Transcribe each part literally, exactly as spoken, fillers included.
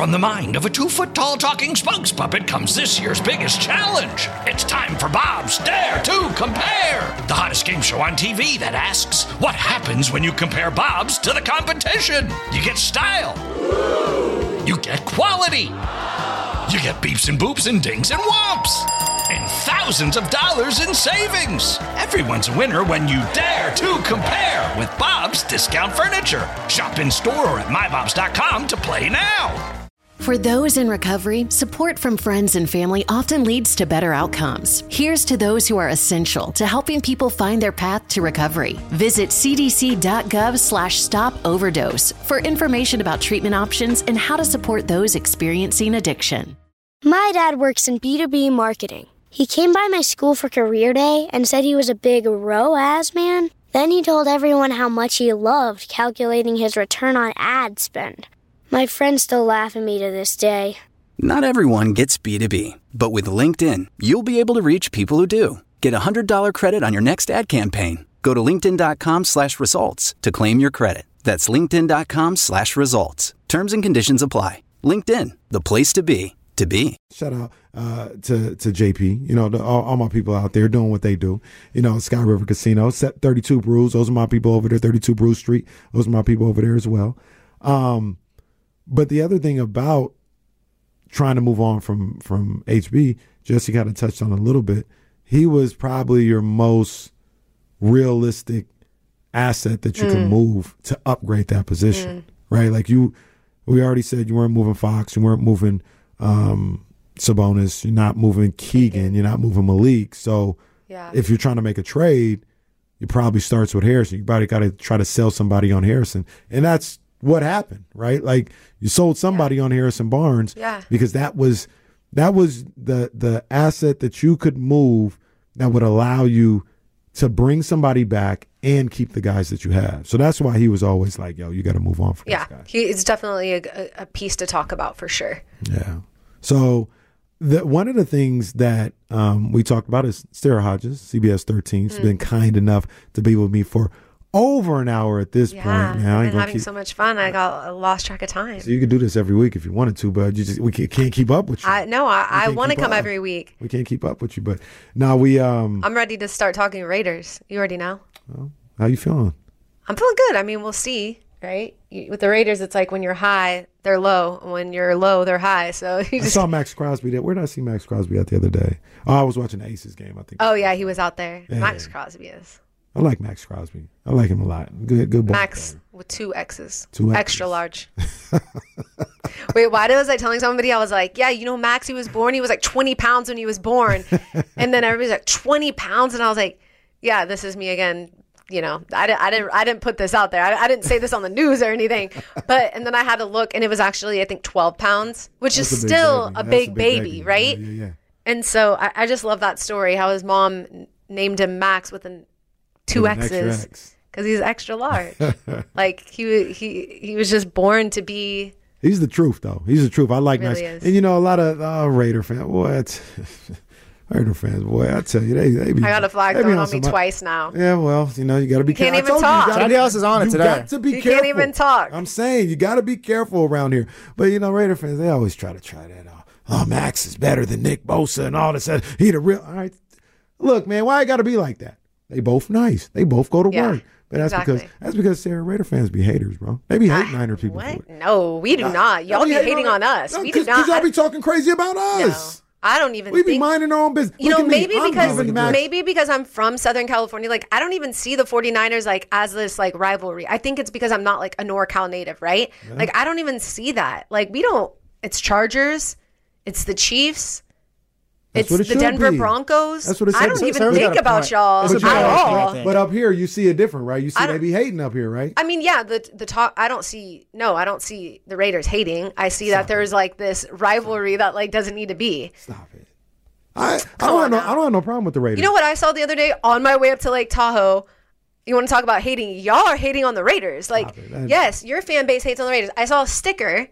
From the mind of a two-foot-tall talking spokes puppet comes this year's biggest challenge. It's time for Bob's Dare to Compare, the hottest game show on T V that asks, what happens when you compare Bob's to the competition? You get style. You get quality. You get beeps and boops and dings and whomps. And thousands of dollars in savings. Everyone's a winner when you dare to compare with Bob's Discount Furniture. Shop in store or at my bobs dot com to play now. For those in recovery, support from friends and family often leads to better outcomes. Here's to those who are essential to helping people find their path to recovery. Visit cdc.gov slash stop overdose for information about treatment options and how to support those experiencing addiction. My dad works in B two B marketing. He came by my school for career day and said he was a big R O A S man. Then he told everyone how much he loved calculating his return on ad spend. My friends still laugh at me to this day. Not everyone gets B two B, but with LinkedIn, you'll be able to reach people who do. Get a one hundred dollars credit on your next ad campaign. Go to linkedin.com slash results to claim your credit. That's linkedin.com slash results. Terms and conditions apply. LinkedIn, the place to be, to be. Shout out uh, to to J P, you know, the, all, all my people out there doing what they do. You know, Sky River Casino, set thirty-two Brews. Those are my people over there, thirty-two Brew Street. Those are my people over there as well. Um, but the other thing about trying to move on from, from H B, Jesse kind of touched on a little bit. He was probably your most realistic asset that you mm. can move to upgrade that position, mm. right? Like you, we already said you weren't moving Fox, you weren't moving um, Sabonis, you're not moving Keegan, you're not moving Malik. So yeah. if you're trying to make a trade, it probably starts with Harrison. You probably got to try to sell somebody on Harrison. And that's what happened, right? Like you sold somebody yeah. on Harrison Barnes yeah. because that was that was the the asset that you could move that would allow you to bring somebody back and keep the guys that you have. So that's why he was always like, yo, you got to move on from yeah, this guy. He is definitely a, a piece to talk about for sure. Yeah. So the, one of the things that um, we talked about is Sarah Hodges, C B S thirteen. She's mm. been kind enough to be with me for over an hour at this yeah, point. Now, I've been having keep... so much fun. I got I lost track of time. So you could do this every week if you wanted to, but you just we can't, can't keep up with you. I, no, I, I want to come up. every week. We can't keep up with you, but now we. Um, I'm ready to start talking Raiders. You already know. Well, how you feeling? I'm feeling good. I mean, we'll see, right? You, with the Raiders, it's like when you're high, they're low. When you're low, they're high. So you just... I saw Max Crosby there. Where did I see Max Crosby at the other day? Oh, I was watching the Aces game, I think. Oh, yeah, he was out there. Yeah. Max Crosby is. I like Max Crosby. I like him a lot. Good, good ball Max player. with two X's. Two X's. Extra large. Wait, why was I telling somebody? I was like, yeah, you know, Max, he was born. He was like twenty pounds when he was born. And then everybody's like, twenty pounds? And I was like, yeah, this is me again. You know, I didn't, I didn't, I didn't put this out there. I, I didn't say this on the news or anything. But, and then I had to look, and it was actually, I think, twelve pounds, which That's is a still big a big big baby, baby, right? Yeah, yeah, yeah. And so I, I just love that story, how his mom named him Max with an two X's because he's extra large. Like he he he was just born to be. He's the truth, though. He's the truth. I like really Max, is. and you know a lot of uh, Raider fans. What Raider fans? Boy, I tell you, they they be. I got a flag thrown on me twice now. Yeah, well, you know you got to be. You can't careful. even talk. Somebody else is on it you today. Got to be you careful. can't even talk. I'm saying you got to be careful around here. But you know, Raider fans, they always try to try that. Uh, oh, Max is better than Nick Bosa and all this. He the real. All right, look, man, why it got to be like that? They both nice. They both go to yeah, work. But that's exactly. because that's because Sarah Raider fans be haters, bro. They be hating Niner people. What? For it. No, we do nah, not. Y'all be hating on, on us. No, we do not. Because y'all be talking crazy about us. No, I don't even. We think, be minding our own business. You Look know, maybe me. because Max, maybe because I'm from Southern California, like I don't even see the 49ers like as this like rivalry. I think it's because I'm not like a NorCal native, right? Yeah. Like I don't even see that. Like we don't. It's Chargers. It's the Chiefs. That's it's it the Denver be. Broncos. That's what it I don't so, even so think about y'all but, at all. But up here, you see it different, right? You see they be hating up here, right? I mean, yeah, the the talk. I don't see. No, I don't see the Raiders hating. I see Stop that there's it. like this rivalry that like doesn't need to be. Stop it. I I don't have no I don't have no problem with the Raiders. You know what I saw the other day on my way up to Lake Tahoe? You want to talk about hating? Y'all are hating on the Raiders. Like, yes, your fan base hates on the Raiders. I saw a sticker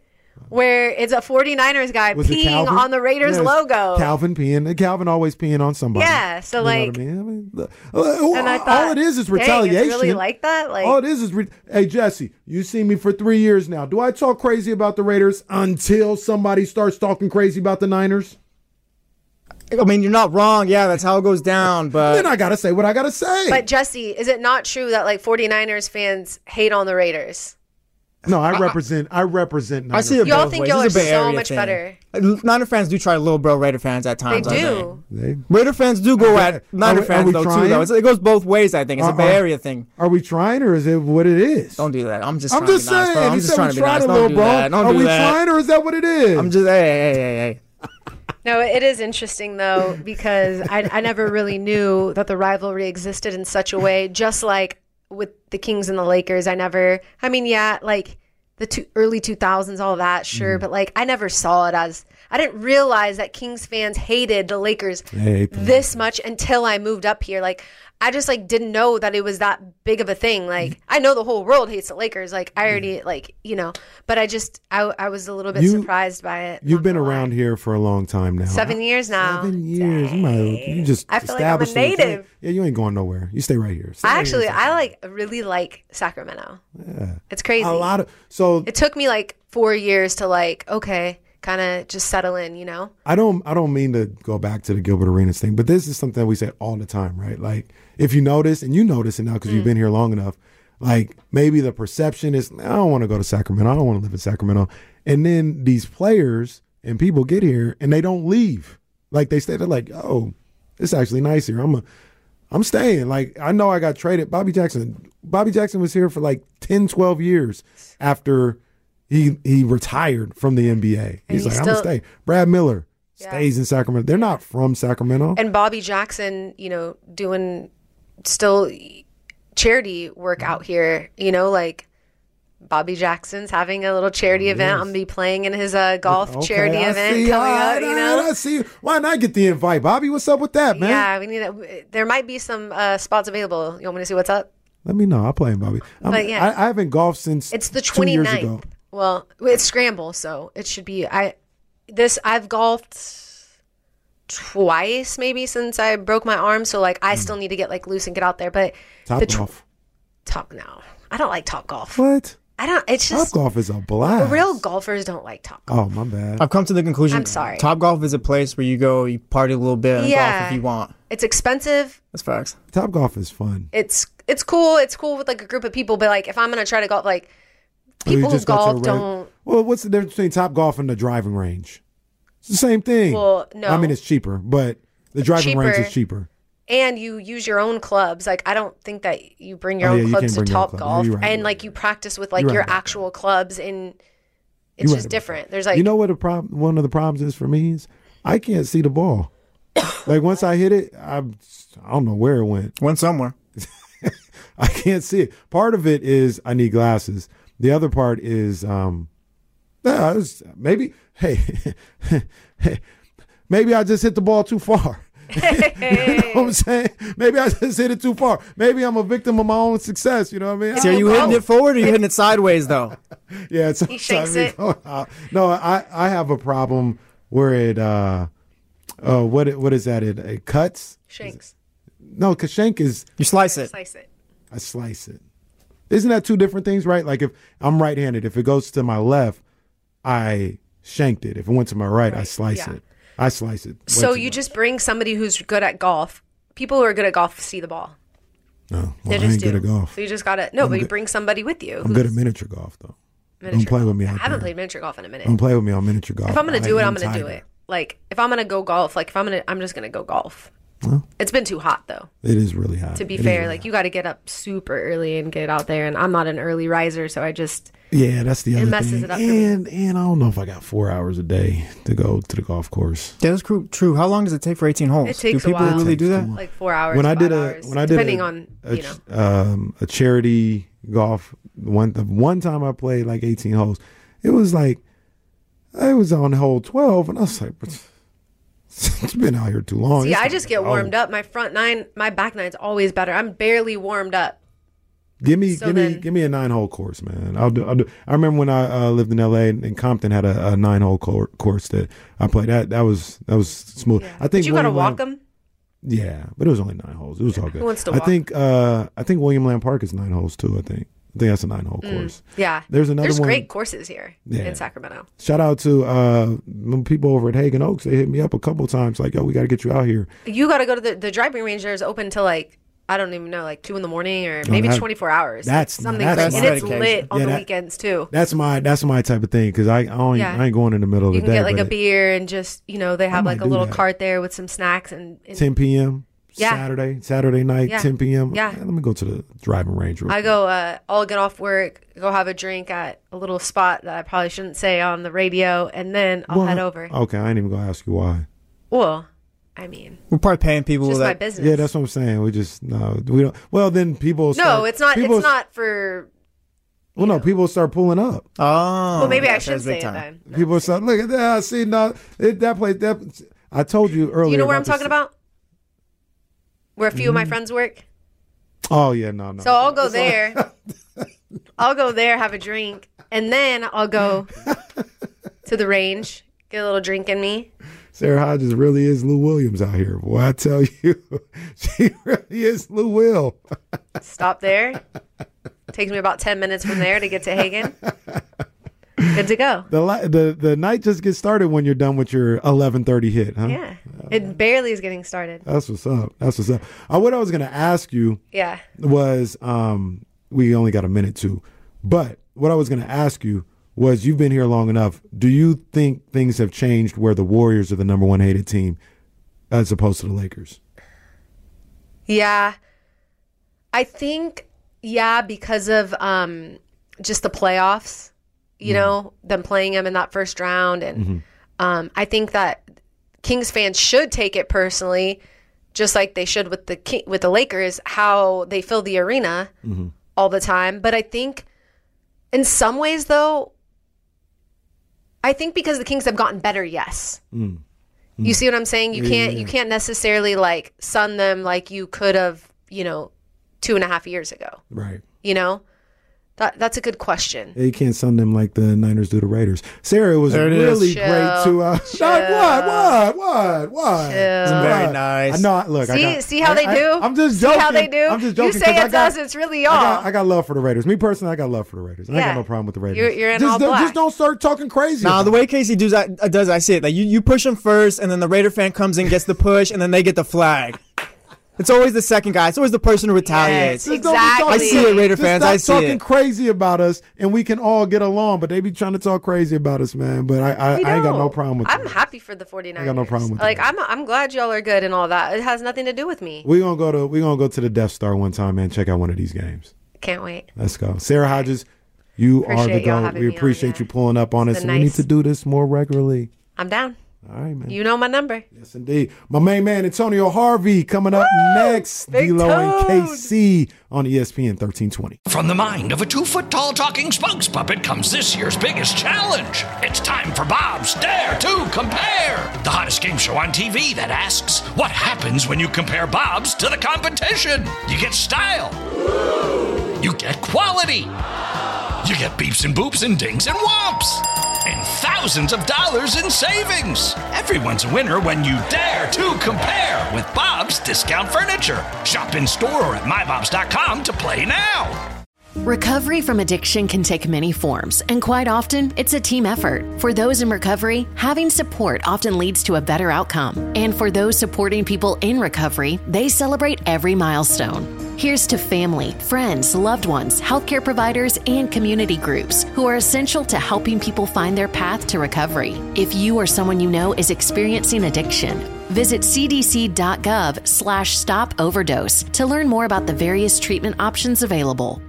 where it's a 49ers guy Was it peeing Calvin? on the Raiders Yes. logo. Calvin peeing. Calvin always peeing on somebody. Yeah, so, You know like- what I mean? I mean, uh, And I all thought, it is is dang, retaliation. it's really like that? Like, all it is is, re- hey, Jesse, you seen me for three years now. Do I talk crazy about the Raiders until somebody starts talking crazy about the Niners? I mean, you're not wrong. Yeah, that's how it goes down. But Then I got to say what I got to say. but Jesse, is it not true that like 49ers fans hate on the Raiders? no, I represent I represent I Niners. see it Y'all both think ways. y'all It's a are Bay so Area much thing. better. Niner fans do try to little bro Raider fans at They times. I think. do. They- Raider fans do go Okay. at Are Niner we- are fans we though trying? too. Though it's, it goes both ways. I think it's a Uh, Bay uh, Area thing. Are we trying or is it what it is? Don't do that. I'm just. I'm trying just to be nice, saying. bro. I'm you just said trying we to be tried nice. a Don't little, do bro. that. Don't Are do we that. trying or is that what it is? I'm just. Hey, hey, hey, hey. No, it is interesting though because I, I never really knew that the rivalry existed in such a way. Just like with the Kings and the Lakers, I never. I mean, yeah, like the two, early two thousands, all that, sure, Mm-hmm. but like I never saw it as. I didn't realize that Kings fans hated the Lakers I hate them. this much until I moved up here. Like I just like didn't know that it was that big of a thing. Like I know the whole world hates the Lakers. Like I already like you know, but I just I I was a little bit You- surprised by it. You've not been gonna lie. around here for a long time now. Seven years now. Seven years. You, might, you just I feel like I'm a established it. native. Yeah, you ain't going nowhere. You stay right here. Stay I right actually, here. I like really like Sacramento. Yeah. It's crazy. A lot of so It took me like four years to like, okay, kind of just settle in, you know? I don't I don't mean to go back to the Gilbert Arenas thing, but this is something that we say all the time, right? Like if you notice, and you notice it now because Mm. you've been here long enough, like maybe the perception is I don't want to go to Sacramento, I don't want to live in Sacramento, and then these players and people get here and they don't leave. Like they stay, they're like, oh, it's actually nice here. I'm a I'm staying. Like, I know I got traded. Bobby Jackson. Bobby Jackson was here for like ten, twelve years after he he retired from the N B A. He's he like, I'm going to still- stay. Brad Miller Yeah. stays in Sacramento. They're not from Sacramento. And Bobby Jackson, you know, doing still charity work out here, you know, like Bobby Jackson's having a little charity event. I'm going to be playing in his uh, golf Okay, charity I event see. coming All up, right, you all know? right, I see. Why not get the invite, Bobby? What's up with that, man? Yeah, we need a, there might be some uh, spots available. You want me to see what's up? Let me know. I'll play him, Bobby. I'm, But, yeah. I, I haven't golfed since It's the two years ago. twenty-ninth. Well, it's scramble, so it should be. I this I've golfed twice maybe since I broke my arm, so like I still need to get like loose and get out there. But Top the tw- golf. top no, I don't like top golf. What? I don't. It's Top just golf is a blast. real golfers don't like top golf. Oh, my bad. I've come to the conclusion. I'm sorry. Top golf is a place where you go, you party a little bit, and golf Yeah. if you want. It's expensive. That's facts. Top golf is fun. It's it's cool. It's cool with like a group of people. But like if I'm gonna try to golf, like Or you people who just go to a golf reg- don't. Well, what's the difference between Top Golf and the driving range? It's the same thing. Well, no. I mean, it's cheaper, but the driving range Cheaper. is cheaper. And you use your own clubs. Like I don't think that you bring your Oh, own yeah, you clubs can't to bring your own Top club. Golf, You're right, and you're like right. you practice with like You're your right about actual clubs, and it's You're just right about different. that. There's like you know what the problem? One of the problems is for me is I can't see the ball. Like once I hit it, I I don't know where it went. Went somewhere. I can't see it. Part of it is I need glasses. The other part is um, yeah, it's- maybe hey, maybe I just hit the ball too far. You know what I'm saying? Maybe I just hit it too far. Maybe I'm a victim of my own success. You know what I mean? So are you hitting it forward or are you hitting it sideways, though? Yeah, it's He shakes it. No, I, I have a problem where it uh uh what it, what is that? It it cuts. shanks. No, because shank is You slice it. Slice it. I slice it. Isn't that two different things, right? Like if I'm right-handed, if it goes to my left, I shanked it. If it went to my right, I Right, slice yeah. it. I slice it. way So too you much. just bring somebody who's good at golf. People who are good at golf see the ball. no. Well, They I just ain't do. good at golf. So you just gotta no, I'm but you good- bring somebody with you. I'm good at miniature golf though. miniature Don't play golf. with me I out haven't there. played miniature golf in a minute. Don't play with me on miniature golf. If I'm gonna I do it, am I'm gonna do tiger. it. Like if I'm gonna go golf, like if I'm gonna, I'm just gonna go golf. Well, It's been too hot though. it is really hot. To be It is fair, really like hot. you got to get up super early and get out there, and I'm not an early riser, so I just Yeah, that's the It other messes thing. it up for me. and and I don't know if I got four hours a day to go to the golf course. Yeah, that's true. True. How long does it take for eighteen holes? It takes a Do people while. really do Takes that? too like four hours. when I did five a hours, when I did depending a, on a, you know. ch- um, a charity golf one the one time I played like eighteen holes, it was like I was on hole twelve and I was like, "But it's been out here too long." See, It's I time just to get go." warmed up. My front nine, my back nine's always better. I'm barely warmed up. Give me, So give me, then- give me a nine-hole course, man. I'll do. I'll do. I remember when I uh, lived in L A and, and Compton had a, a nine-hole cour course that I played. That that was that was smooth. Yeah. I think Did you got to William walk Lamb- them? Yeah, but it was only nine holes. It was all good. Who wants to I walk? think uh, I think William Lamb Park is nine holes too. I think. I think that's a nine-hole course. Yeah. There's another There's one. great courses here Yeah. in Sacramento. Shout out to uh, the people over at Hagen Oaks. They hit me up a couple times like, "Yo, we got to get you out here." You got to go to the, the driving range. There is open till like, I don't even know, like two in the morning or maybe that- twenty-four hours. that's- It's something that's- crazy. And it's dedication. lit on Yeah, the that- weekends too. That's my that's my type of thing because I I, don't, Yeah. I ain't going in the middle of You the can day. get like but a beer and just, you know, they have might like a do little that. cart there with some snacks and, and ten p.m. Yeah. Saturday Saturday night Yeah. ten p.m. Yeah. let me go to the driving range. Real I quick. go, uh, I'll get off work, go have a drink at a little spot that I probably shouldn't say on the radio, and then I'll What? head over. Okay, I ain't even gonna ask you why. Well, I mean, We're probably paying people it's just my that. business. Yeah, that's what I'm saying. We just no, we don't. Well, then people. no, Start, it's not. people, It's not for. Well, no, people start pulling up. Oh. Well, maybe I that should was say big it time. then. No. People start look at that. See, no, it, that place. That I told you earlier. You know where I'm about talking this- about? Where a few of my friends work. Oh yeah, no, no. So I'll go there. I'll go there, have a drink, and then I'll go to the range, get a little drink in me. Sarah Hodges really is Lou Williams out here. Boy, I tell you, she really is Lou Will. Stop there. Takes me about ten minutes from there to get to Hagen. Good to go. The li- the the night just gets started when you're done with your eleven thirty hit, huh? Yeah. It barely is getting started. That's what's up. That's what's up. Uh, what I was gonna ask you Yeah. was, um, we only got a minute too, but what I was gonna ask you was, you've been here long enough. Do you think things have changed where the Warriors are the number one hated team as opposed to the Lakers? Yeah. I think, yeah, because of um, just the playoffs, you know, them playing them in that first round. And um, I think that Kings fans should take it personally, just like they should with the Ki- with the Lakers, how they fill the arena all the time. But I think in some ways, though, I think because the Kings have gotten better, yes. You see what I'm saying? You can't you can't necessarily like sun them like you could have, you know, two and a half years ago. Right. You know, that that's a good question. Yeah, you can't sun them like the Niners do the Raiders. Sarah, it was There it is. really Chill. great to. Uh, Chill. what? What? What? What? Chill. It's very What? nice. I know. Look, I See, got, see how I- they I- do. I'm just See joking. how they do. I'm just joking. You say 'cause I it's got- us, it's really I y'all. got, I got love for the Raiders. Me personally, I got love for the Raiders. I ain't Yeah. got no problem with the Raiders. You're- you're in just, all don't- black. just don't start talking crazy. Nah, about the it. way Casey does that, uh, does I see it. Like you, you push them first, and then the Raider fan comes in, gets the push, and then they get the flag. It's always the second guy. It's always the person who retaliates. Yes, Just don't be exactly. talking- I see it, Raider just fans. Stop I see talking it. crazy about us, and we can all get along. But they be trying to talk crazy about us, man. But I, I, We I ain't got no don't. problem with I'm that. happy for the 49ers. I got no problem with Like that. I'm I'm glad y'all are good and all that. It has nothing to do with me. We gonna go to we gonna go to the Death Star one time and check out one of these games. Can't wait. Let's go, Sarah Hodges. You are the Appreciate y'all go. having We me on, appreciate yeah. you pulling up on It's us, been and we need nice. to do this more regularly. I'm down. All right, man. You know my number. Yes, indeed. My main man Antonio Harvey coming up next. Big D-Lo and K Toad. C on E S P N thirteen twenty. From the mind of a two-foot-tall talking spokes puppet comes this year's biggest challenge. It's time for Bob's Dare to Compare, the hottest game show on T V that asks, what happens when you compare Bob's to the competition? You get style. You get quality. You get beeps and boops and dings and whomps. And thousands of dollars in savings. Everyone's a winner when you dare to compare with Bob's Discount Furniture. Shop in store or at my bobs dot com to play now. Recovery from addiction can take many forms, and quite often, it's a team effort. For those in recovery, having support often leads to a better outcome. And for those supporting people in recovery, they celebrate every milestone. Here's to family, friends, loved ones, healthcare providers, and community groups who are essential to helping people find their path to recovery. If you or someone you know is experiencing addiction, visit c d c dot gov slash stop overdose to learn more about the various treatment options available.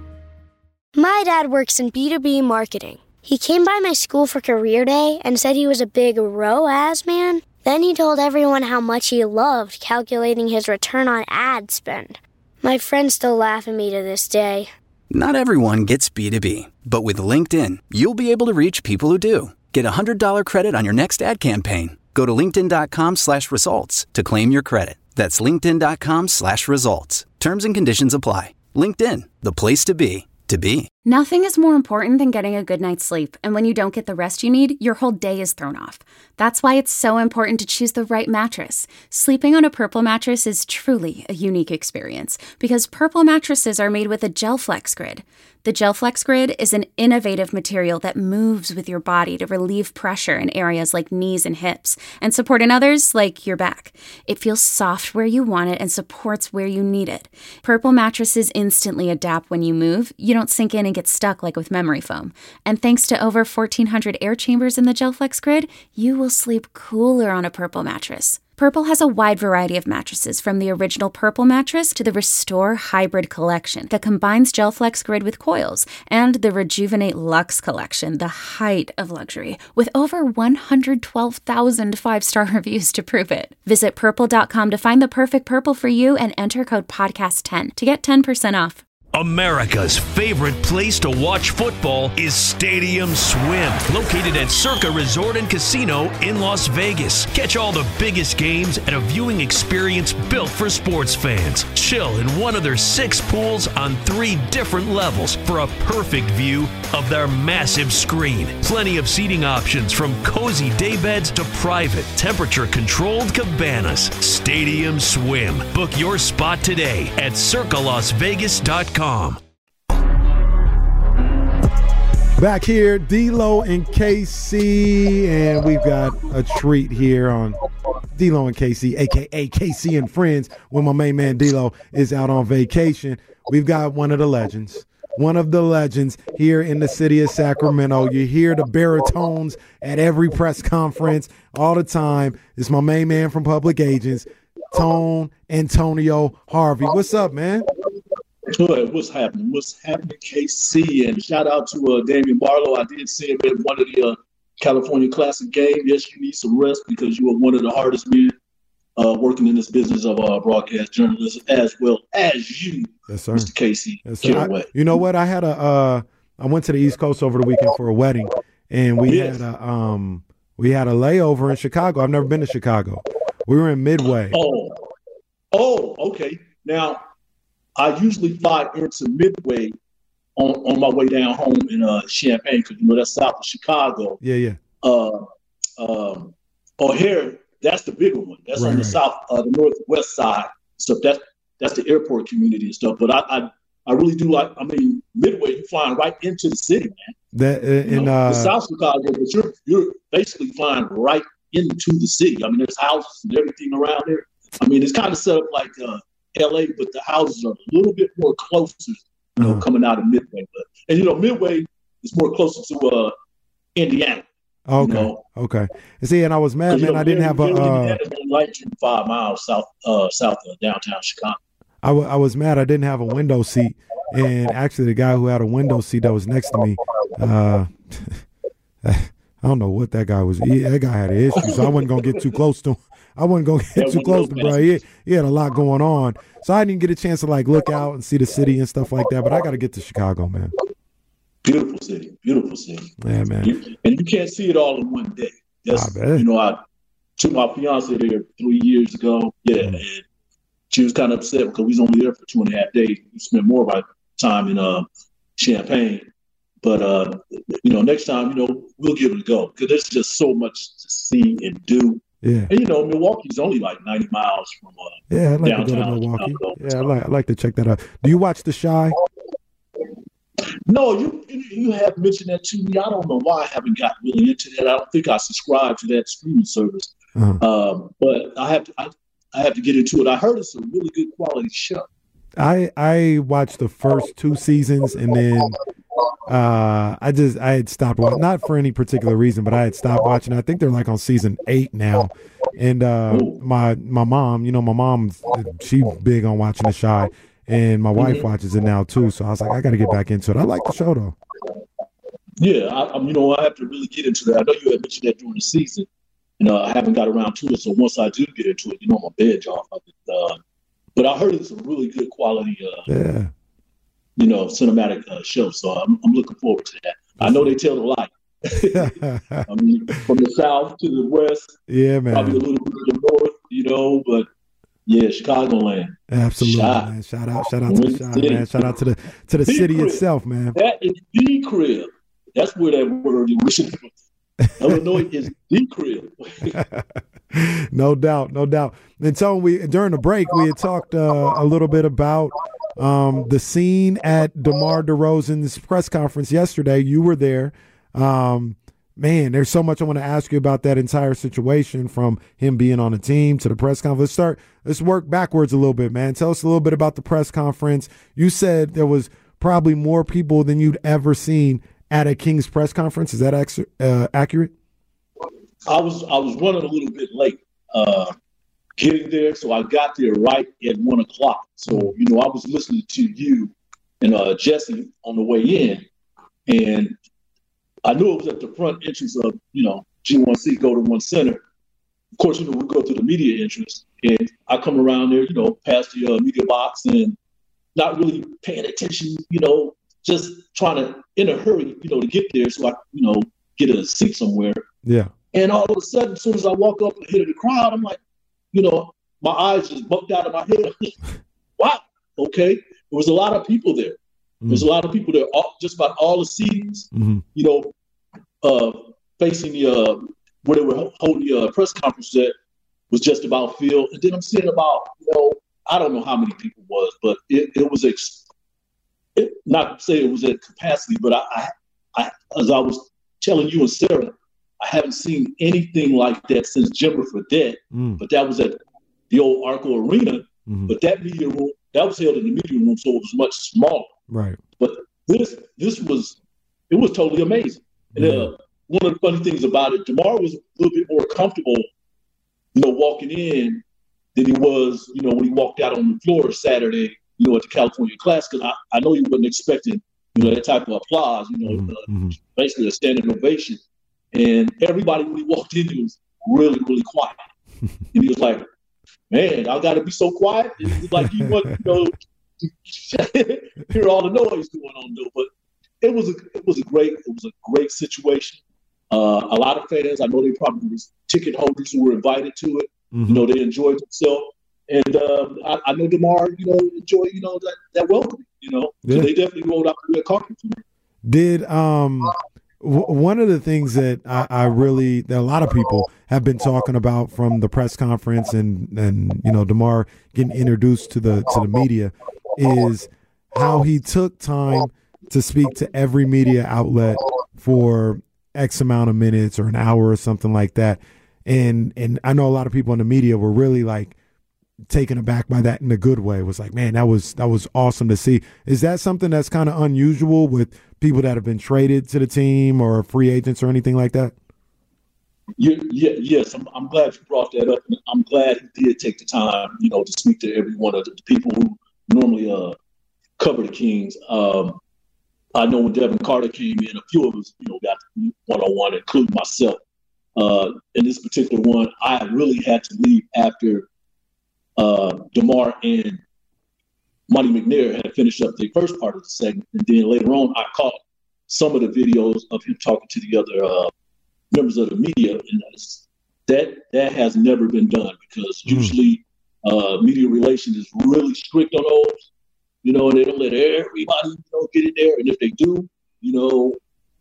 My dad works in B two B marketing. He came by my school for career day and said he was a big R O A S man. Then he told everyone how much he loved calculating his return on ad spend. My friends still laugh at me to this day. Not everyone gets B two B, but with LinkedIn, you'll be able to reach people who do. Get a one hundred dollars credit on your next ad campaign. Go to linkedin dot com slash results to claim your credit. That's linkedin dot com slash results. Terms and conditions apply. LinkedIn, the place to be, to be. Nothing is more important than getting a good night's sleep, and when you don't get the rest you need, your whole day is thrown off. That's why it's so important to choose the right mattress. Sleeping on a Purple mattress is truly a unique experience because Purple mattresses are made with a GelFlex Grid. The GelFlex Grid is an innovative material that moves with your body to relieve pressure in areas like knees and hips and support in others like your back. It feels soft where you want it and supports where you need it. Purple mattresses instantly adapt when you move. You don't sink in and get stuck like with memory foam. And thanks to over fourteen hundred air chambers in the GelFlex Grid, you will sleep cooler on a Purple mattress. Purple has a wide variety of mattresses, from the original Purple mattress to the Restore Hybrid collection that combines GelFlex Grid with coils, and the Rejuvenate Luxe collection, the height of luxury, with over one hundred twelve thousand five-star reviews to prove it. Visit purple dot com to find the perfect Purple for you and enter code podcast ten to get ten percent off. America's favorite place to watch football is Stadium Swim, located at Circa Resort and Casino in Las Vegas. Catch all the biggest games at a viewing experience built for sports fans. Chill in one of their six pools on three different levels for a perfect view of their massive screen. Plenty of seating options, from cozy daybeds to private, temperature-controlled cabanas. Stadium Swim. Book your spot today at circa las vegas dot com. Back here, D-Lo and K C, and we've got a treat here on D-Lo and K C, a k a. K C and Friends, when my main man D-Lo is out on vacation. We've got one of the legends, one of the legends here in the city of Sacramento. You hear the baritones at every press conference all the time. It's my main man from Public Agents, Tone Antonio Harvey. What's up, man? Good. What's happening? What's happening, K C? And shout out to uh, Damian Barlow. I did see him at one of the uh, California Classic games. Yes, you need some rest because you are one of the hardest men uh, working in this business of uh, broadcast journalism, as well as you, yes, sir. Mister K C. Yes, sir. I, you know what? I had a. Uh, I went to the East Coast over the weekend for a wedding, and we yes. had a um we had a layover in Chicago. I've never been to Chicago. We were in Midway. Oh, oh, okay. Now, I usually fly into Midway on, on my way down home in uh, Champaign, because you know that's south of Chicago. Yeah, yeah. Uh, um, O'Hare, that's the bigger one. That's right, on the right. south, uh, the northwest side stuff. That's that's the airport community and stuff. But I, I, I really do like. I mean, Midway, you're flying right into the city, man. That uh, in know, uh, South Chicago, but you're you're basically flying right into the city. I mean, there's houses and everything around there. I mean, it's kind of set up like uh, L A, but the houses are a little bit more closer, you know, uh-huh. coming out of Midway. But and you know, Midway is more closer to uh, Indiana. Okay, you know? okay. And see, and I was mad, man. Know, I didn't have a. Uh, like five miles south, uh, south of downtown Chicago. I, w- I was mad. I didn't have a window seat, and actually, the guy who had a window seat that was next to me, uh, I don't know what that guy was. He, that guy had an issue, so I wasn't gonna get too close to him. I wasn't gonna get too close to him, bro. He, he had a lot going on, so I didn't get a chance to like look out and see the city and stuff like that. But I got to get to Chicago, man. Beautiful city, beautiful city. Yeah, man. You, and you can't see it all in one day. That's, you know, I took my fiance there three years ago. Yeah, mm. and she was kind of upset because we was only there for two and a half days. We spent more of our time in uh, Champaign. But, uh, you know, next time, you know, we'll give it a go because there's just so much to see and do. Yeah. And, you know, Milwaukee's only like ninety miles from uh, yeah, I'd like downtown. To go to Milwaukee. Chicago, yeah, so. I'd like, I'd like to check that out. Do you watch The Chi? No, you you have mentioned that to me. I don't know why I haven't gotten really into that. I don't think I subscribe to that streaming service. Uh-huh. Um, but I have to I, I have to get into it. I heard it's a really good quality show. I I watched the first two seasons and then uh, I just I had stopped watching, not for any particular reason, but I had stopped watching. I think they're like on season eight now. And uh, my my mom, you know, my mom's she's big on watching The Chi. And my wife mm-hmm. watches it now too, so I was like, I got to get back into it. I like the show though. Yeah, I, I'm. You know, I have to really get into that. I know you had mentioned that during the season, and uh, I haven't got around to it. So once I do get into it, you know, I'm a veg off of it. Uh, but I heard it's a really good quality, uh, yeah, you know, cinematic uh, show. So I'm, I'm looking forward to that. I know they tell a lot. I mean, from the south to the west, yeah, man, probably a little bit to the north, you know, but. Yeah, Chicagoland. Absolutely, Shot. man. Shout out, shout out to the shot, man. Shout out to the to the, the city crib. itself, man. That is the crib. That's where that word is. Illinois is the crib. No doubt, no doubt. And so we during the break we had talked uh, a little bit about um, the scene at DeMar DeRozan's press conference yesterday. You were there. Um, man, there's so much I want to ask you about that entire situation, from him being on the team to the press conference. Let's start. Let's work backwards a little bit, man. Tell us a little bit about the press conference. You said there was probably more people than you'd ever seen at a Kings press conference. Is that ac- uh, accurate? I was I was running a little bit late uh, getting there, so I got there right at one o'clock. So you know, I was listening to you and uh, Jesse on the way in, and I knew it was at the front entrance of you know G one C Golden One Center. Of course, you know we go through the media entrance, and I come around there, you know, past the uh, media box, and not really paying attention, you know, just trying to in a hurry, you know, to get there so I, you know, get a seat somewhere. Yeah. And all of a sudden, as soon as I walk up ahead of the crowd, I'm like, you know, my eyes just bucked out of my head. Wow, okay. There was a lot of people there. Mm-hmm. There's a lot of people there, all, just about all the seats, mm-hmm. you know, uh, facing the, uh, where they were holding the uh, press conference at was just about filled. And then I'm seeing about, you know, I don't know how many people was, but it, it was, ex- it, not to say it was at capacity, but I, I, I, as I was telling you and Sarah, I haven't seen anything like that since Jimmer Fredette, mm. but that was at the old Arco Arena. Mm-hmm. But that media room, that was held in the media room, so it was much smaller. Right. But this this was, it was totally amazing. And uh, one of the funny things about it, DeMar was a little bit more comfortable, you know, walking in than he was, you know, when he walked out on the floor Saturday, you know, at the California Class, because I, I know he wasn't expecting, you know, that type of applause, you know, mm-hmm. uh, basically a standing ovation. And everybody, when he walked in, he was really, really quiet. And he was like, man, I got to be so quiet. It was like he wasn't, you know, hear all the noise going on, though. But it was a, it was a great, it was a great situation. Uh, a lot of fans, I know they probably was ticket holders who were invited to it. Mm-hmm. You know, they enjoyed themselves. And um, I, I know DeMar, you know, enjoyed, you know, that, that welcome, you know. Yeah. So they definitely rolled out the red carpet for me. Did, um... one of the things that I, I really, that a lot of people have been talking about from the press conference and, and, you know, DeMar getting introduced to the, to the media is how he took time to speak to every media outlet for X amount of minutes or an hour or something like that. And, and I know a lot of people in the media were really like taken aback by that in a good way. It was like, man, that was, that was awesome to see. Is that something that's kind of unusual with people that have been traded to the team or free agents or anything like that? Yeah, yeah, yes, I'm, I'm glad you brought that up. I'm glad he did take the time, you know, to speak to every one of the people who normally uh, cover the Kings. Um, I know when Devin Carter came in, a few of us, you know, got one-on-one, including myself. Uh, in this particular one, I really had to leave after uh, DeMar and Monty McNair had finished up the first part of the segment, and then later on, I caught some of the videos of him talking to the other uh, members of the media, and that that has never been done because mm. usually uh, media relations is really strict on those, you know, and they don't let everybody, you know, get in there, and if they do, you know,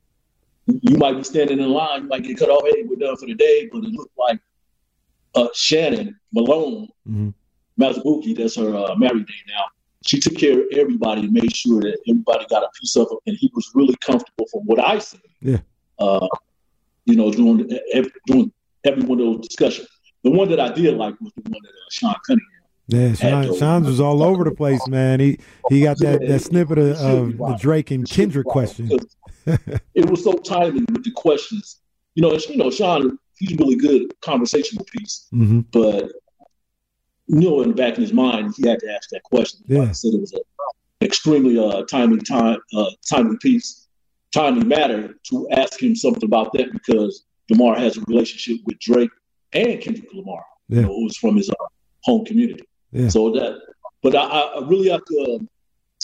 you might be standing in line, you might get cut off. Hey, we're done for the day, but it looked like uh, Shannon Malone, mm-hmm. Mazubuki, that's her uh, married name now. She took care of everybody and made sure that everybody got a piece of it, and he was really comfortable from what I see. Yeah. Uh, you know, doing every, doing every one of those discussions. The one that I did like was the one that uh, Sean Cunningham. Yeah, Sean, Sean's was all over the place, man. He he got that, that snippet of, of the Drake and Kendrick question. It was so timely with the questions. You know, you know, Sean, he's really good at conversational piece, mm-hmm. but you know, in the back of his mind, he had to ask that question. Yeah. Like I said, it was an extremely uh, timely time, uh, timely piece, timely matter to ask him something about that because DeMar has a relationship with Drake and Kendrick Lamar, yeah. you know, who was from his uh, home community. Yeah. So that, but I, I really have to uh,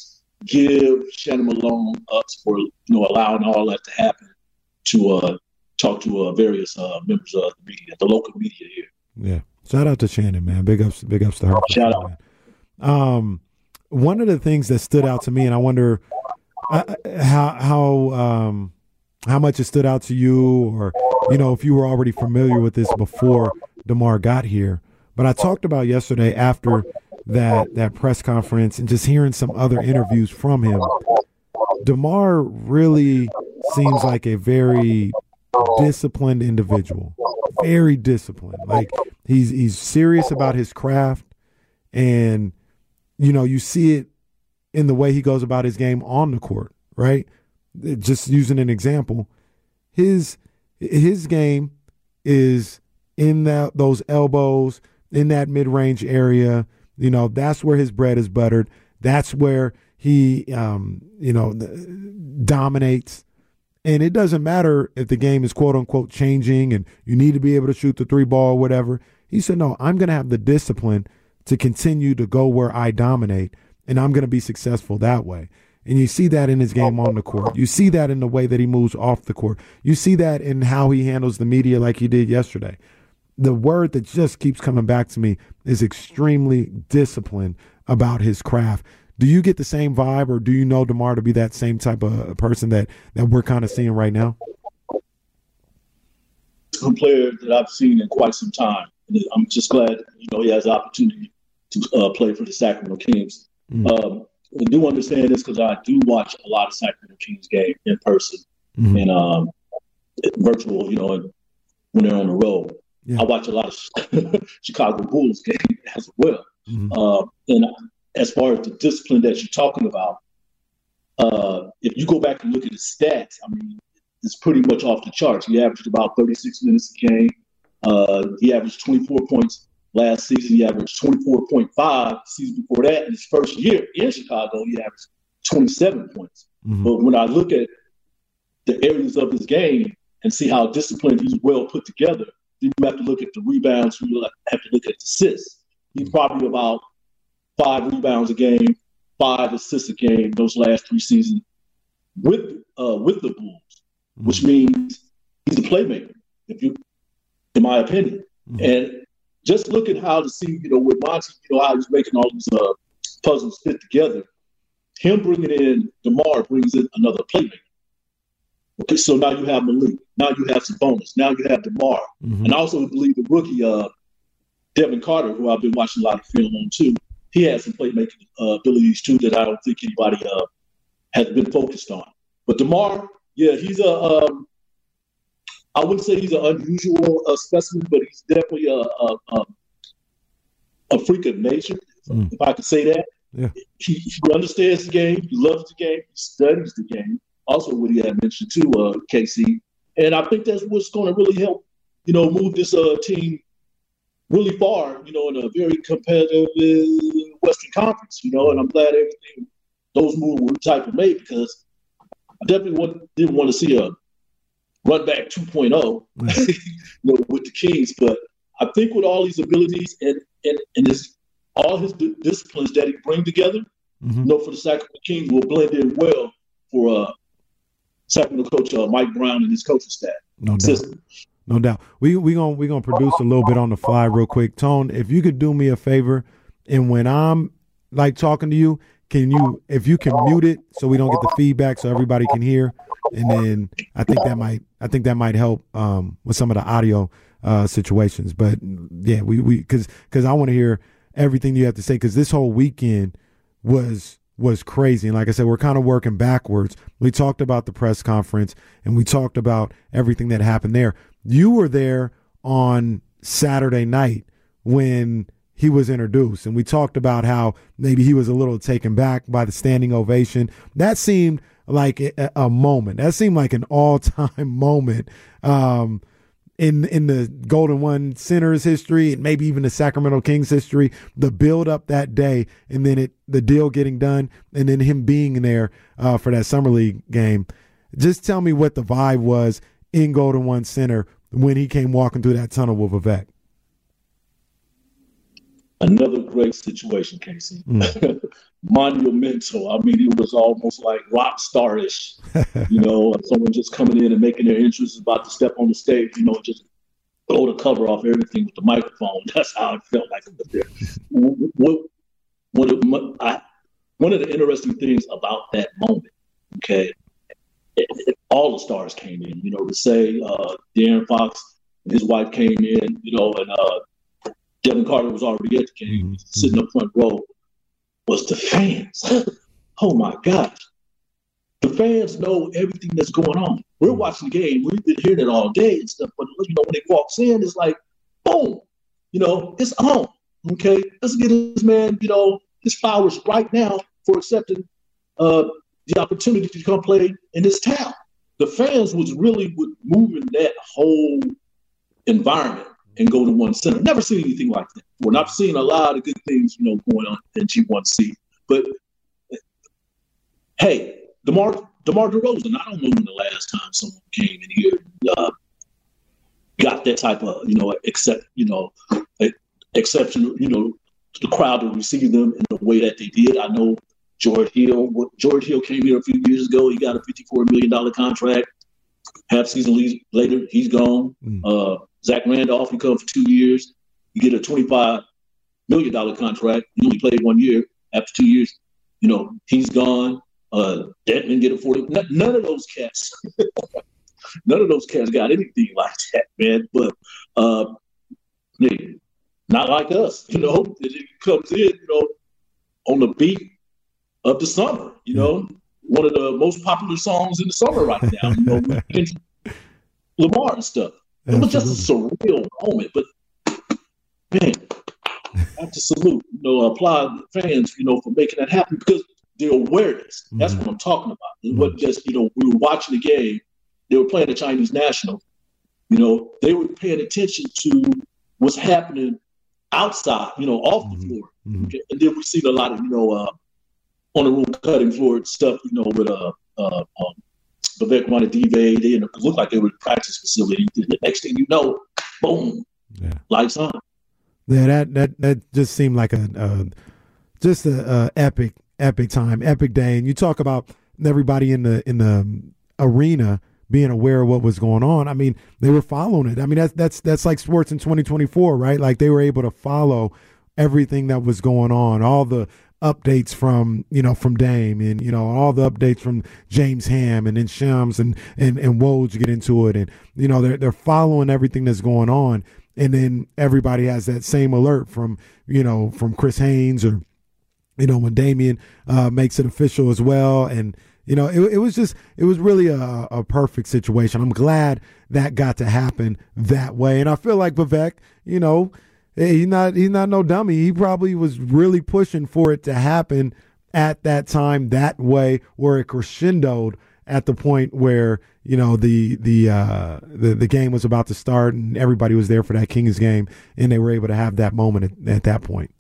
give Shannon Malone ups for you know allowing all that to happen to uh, talk to uh, various uh, members of the media, the local media here. Yeah. Shout out to Shannon, man. Big ups, big ups to her. Shout out. Um, one of the things that stood out to me, and I wonder uh, how how um, how much it stood out to you, or you know, if you were already familiar with this before DeMar got here. But I talked about yesterday after that that press conference and just hearing some other interviews from him. DeMar really seems like a very disciplined individual, very disciplined. Like he's he's serious about his craft, and you know you see it in the way he goes about his game on the court. Right, just using an example, his his game is in that those elbows, in that mid range area. You know that's where his bread is buttered. That's where he um, you know dominates. And it doesn't matter if the game is quote unquote changing and you need to be able to shoot the three ball or whatever. He said, no, I'm going to have the discipline to continue to go where I dominate, and I'm going to be successful that way. And you see that in his game on the court. You see that in the way that he moves off the court. You see that in how he handles the media like he did yesterday. The word that just keeps coming back to me is extremely disciplined about his craft. Do you get the same vibe, or do you know DeMar to be that same type of person that, that we're kind of seeing right now? A player that I've seen in quite some time. And I'm just glad, you know, he has the opportunity to uh, play for the Sacramento Kings. Mm-hmm. Um, I do understand this because I do watch a lot of Sacramento Kings games in person mm-hmm. and um, virtual, you know, when they're on the road. Yeah. I watch a lot of Chicago Bulls games as well. Mm-hmm. Uh, and as far as the discipline that you're talking about, uh, if you go back and look at his stats, I mean, it's pretty much off the charts. He averaged about thirty-six minutes a game. Uh, he averaged twenty-four points last season. He averaged twenty-four point five the season before that. In his first year in Chicago, he averaged twenty-seven points. Mm-hmm. But when I look at the areas of his game and see how disciplined he's well put together, then you have to look at the rebounds. You have to look at the assists. He's probably about five rebounds a game, five assists a game those last three seasons with uh, with the Bulls, mm-hmm. which means he's a playmaker, if you, in my opinion. Mm-hmm. And just look at how to see, you know, with Monty, you know, how he's making all these uh, puzzles fit together. Him bringing in DeMar brings in another playmaker. Okay, so now you have Malik. Now you have Sabonis. Now you have DeMar. Mm-hmm. And I also believe the rookie, uh, Devin Carter, who I've been watching a lot of film on too, he has some playmaking uh, abilities too that I don't think anybody uh, has been focused on. But DeMar, yeah, he's a, um, I wouldn't say he's an unusual uh, specimen, but he's definitely a, a, a, a freak of nature, mm. if I could say that. Yeah. He, he understands the game. He loves the game. He studies the game. Also, what he had mentioned too, uh, K C. And I think that's what's going to really help, you know, move this uh, team really far, you know, in a very competitive uh, Western Conference, you know, and I'm glad everything, those moves were type of made because I definitely want, didn't want to see a run back two point oh mm-hmm. you know, with the Kings. But I think with all these abilities and, and, and his, all his d- disciplines that he brings together, mm-hmm. you know, for the Sacramento Kings will blend in well for uh, Sacramento coach uh, Mike Brown and his coaching staff. No doubt. No doubt. We we gonna we gonna produce a little bit on the fly real quick. Tone, if you could do me a favor, and when I'm like talking to you, can you if you can mute it so we don't get the feedback so everybody can hear, and then I think that might I think that might help um, with some of the audio uh, situations. But yeah, we we because because I want to hear everything you have to say because this whole weekend was. was crazy. And like I said, we're kind of working backwards. We talked about the press conference and we talked about everything that happened there. You were there on Saturday night when he was introduced, and we talked about how maybe he was a little taken back by the standing ovation. That seemed like a, a moment. That seemed like an all-time moment um, in in the Golden One Center's history and maybe even the Sacramento Kings history, the build up that day and then it the deal getting done and then him being there uh, for that Summer League game. Just tell me what the vibe was in Golden One Center when he came walking through that tunnel with Vivek. Another great situation, Casey. Mm. Monumental. I mean, it was almost like rock star-ish. You know, someone just coming in and making their entrance, about to step on the stage. You know, just throw the cover off everything with the microphone. That's how it felt like it was there. What, what it, I, one of the interesting things about that moment, okay, it, it, all the stars came in. You know, to say uh, De'Aaron Fox and his wife came in, you know, and uh, Devin Carter was already at the game, mm-hmm. sitting up front row, was the fans. Oh, my gosh. The fans know everything that's going on. We're watching the game. We've been hearing it all day and stuff. But, you know, when it walks in, it's like, boom, you know, it's on. Okay, let's get this man, you know, his flowers right now for accepting uh, the opportunity to come play in this town. The fans was really moving that whole environment and go to one center. Never seen anything like that before. And I've seen a lot of good things, you know, going on in G one C. But, hey, DeMar, DeMar DeRozan, I don't know when the last time someone came in here uh, got that type of, you know, accept, you know, exception, you know, to the crowd to receive them in the way that they did. I know George Hill, George Hill came here a few years ago. He got a fifty-four million dollars contract. Half season later, he's gone. Mm. Uh, Zach Randolph, he come for two years. You get a twenty-five million dollars contract. He only played one year. After two years, you know, he's gone. Uh, Dedmon get a forty. None of those cats, none of those cats got anything like that, man. But uh, yeah, not like us, you know. It comes in, you know, on the beat of the summer. You know, one of the most popular songs in the summer right now. You know, with Lamar and stuff. It was just a surreal moment. But man, I have to salute, you know, applaud the fans, you know, for making that happen because. The awareness. That's mm-hmm. what I'm talking about. It wasn't just, you know, we were watching the game. They were playing the Chinese national. You know, they were paying attention to what's happening outside, you know, off the floor. Mm-hmm. Okay? And then we see a lot of, you know, uh, on the room cutting floor stuff, you know, with uh, uh, um, Vivek Ranadive. They didn't look like they were in a practice facility. The next thing you know, boom, yeah. lights on. Yeah, that that that just seemed like a uh, just a uh, epic. Epic time, epic day, and you talk about everybody in the in the arena being aware of what was going on. I mean, they were following it. I mean, that's that's that's like sports in twenty twenty-four, right? Like they were able to follow everything that was going on, all the updates from you know from Dame, and you know all the updates from James Ham, and then Shams and and and Woj get into it, and you know they're they're following everything that's going on, and then everybody has that same alert from you know from Chris Haynes or. You know, when Damian uh, makes it official as well. And, you know, it, it was just it was really a, a perfect situation. I'm glad that got to happen that way. And I feel like Vivek, you know, he's not he's not no dummy. He probably was really pushing for it to happen at that time that way where it crescendoed at the point where, you know, the the uh, the, the game was about to start and everybody was there for that Kings game and they were able to have that moment at, at that point.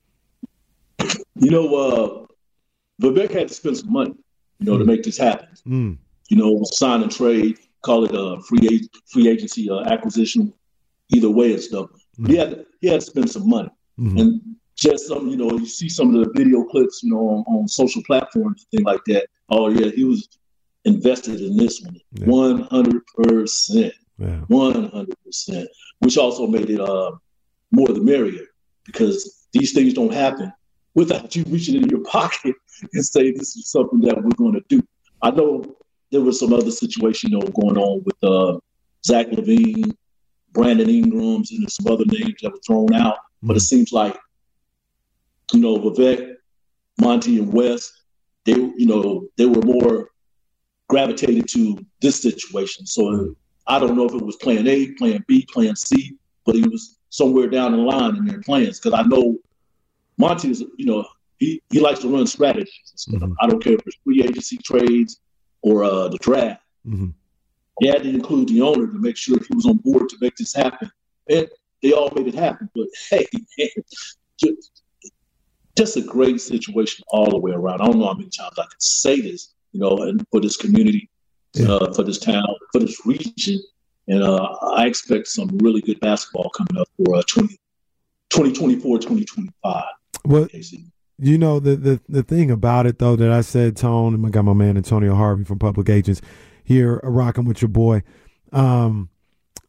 You know, uh, Vivek had to spend some money, you know, mm. to make this happen. Mm. You know, sign and trade, call it a free ag- free agency uh, acquisition, either way and stuff. Mm. He had to, he had to spend some money, mm-hmm. and just some, you know, you see some of the video clips, you know, on, on social platforms, things like that. Oh yeah, he was invested in this one, one hundred percent, one hundred percent, which also made it uh, more the merrier because these things don't happen without you reaching in your pocket and say, this is something that we're going to do. I know there was some other situation, you know, going on with uh, Zach LaVine, Brandon Ingrams, and some other names that were thrown out. Mm-hmm. But it seems like, you know, Vivek, Monty, and Wes, they, you know, they were more gravitated to this situation. So mm-hmm. I don't know if it was plan A, plan B, plan C, but it was somewhere down the line in their plans. Because I know Monty is, you know, he, he likes to run strategies. Mm-hmm. I don't care if it's free agency trades or uh, the draft. Mm-hmm. He had to include the owner to make sure he was on board to make this happen. And they all made it happen. But hey, man, just, just a great situation all the way around. I don't know how many times I could say this, you know, and for this community, yeah. uh, for this town, for this region. And uh, I expect some really good basketball coming up for uh, twenty twenty-four, twenty twenty-five. Well, you know, the, the, the thing about it, though, that I said, Tone, and I got my man Antonio Harvey from Public Agents here rocking with your boy. Um,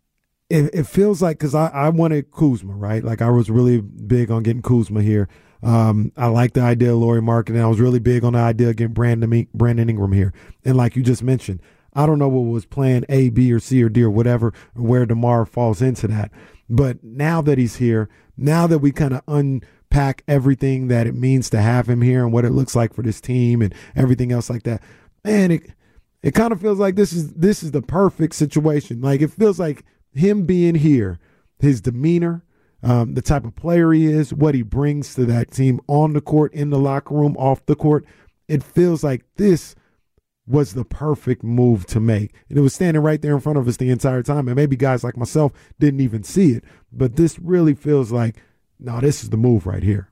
it, it feels like, because I, I wanted Kuzma, right? Like, I was really big on getting Kuzma here. Um, I like the idea of Lauri Markkanen. I was really big on the idea of getting Brandon, Brandon Ingram here. And like you just mentioned, I don't know what was plan A, B, or C, or D, or whatever, or where DeMar falls into that. But now that he's here, now that we kind of unpack everything that it means to have him here and what it looks like for this team and everything else like that, man, it it kind of feels like this is this is the perfect situation. Like, it feels like him being here, his demeanor, um, the type of player he is, what he brings to that team on the court, in the locker room, off the court, it feels like this was the perfect move to make. And it was standing right there in front of us the entire time. And maybe guys like myself didn't even see it. But this really feels like, no, this is the move right here.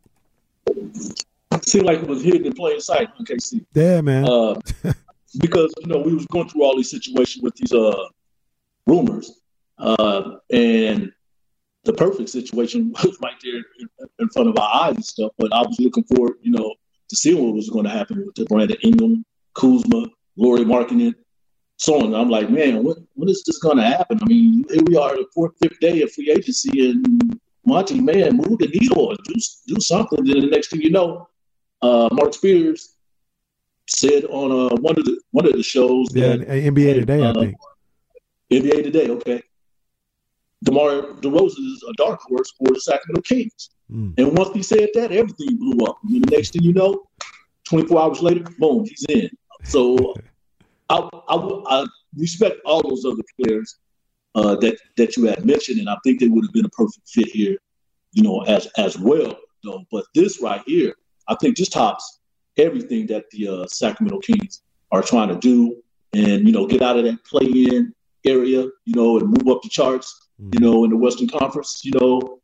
It seemed like it was hidden in plain sight on K C. Yeah, man. Uh, because, you know, we was going through all these situations with these uh, rumors. Uh, and the perfect situation was right there in, in front of our eyes and stuff. But I was looking forward, you know, to see what was going to happen with the Brandon Ingram, Kuzma, Lauri Markkanen, so on. I'm like, man, when, when is this going to happen? I mean, here we are, the fourth, fifth day of free agency, and Monty, man, move the needle and do, do something. Then the next thing you know, uh, Mark Spears said on uh, one of the one of the shows, yeah, that, N B A Today, uh, I think. N B A Today, okay. DeMar DeRozan is a dark horse for the Sacramento Kings. Mm. And once he said that, everything blew up. And the next thing you know, twenty-four hours later, boom, he's in. So I, I, I respect all those other players uh, that that you had mentioned, and I think they would have been a perfect fit here, you know, as as well. Though, but this right here, I think this tops everything that the uh, Sacramento Kings are trying to do, and you know, get out of that play-in area, you know, and move up the charts, mm. you know, in the Western Conference, you know,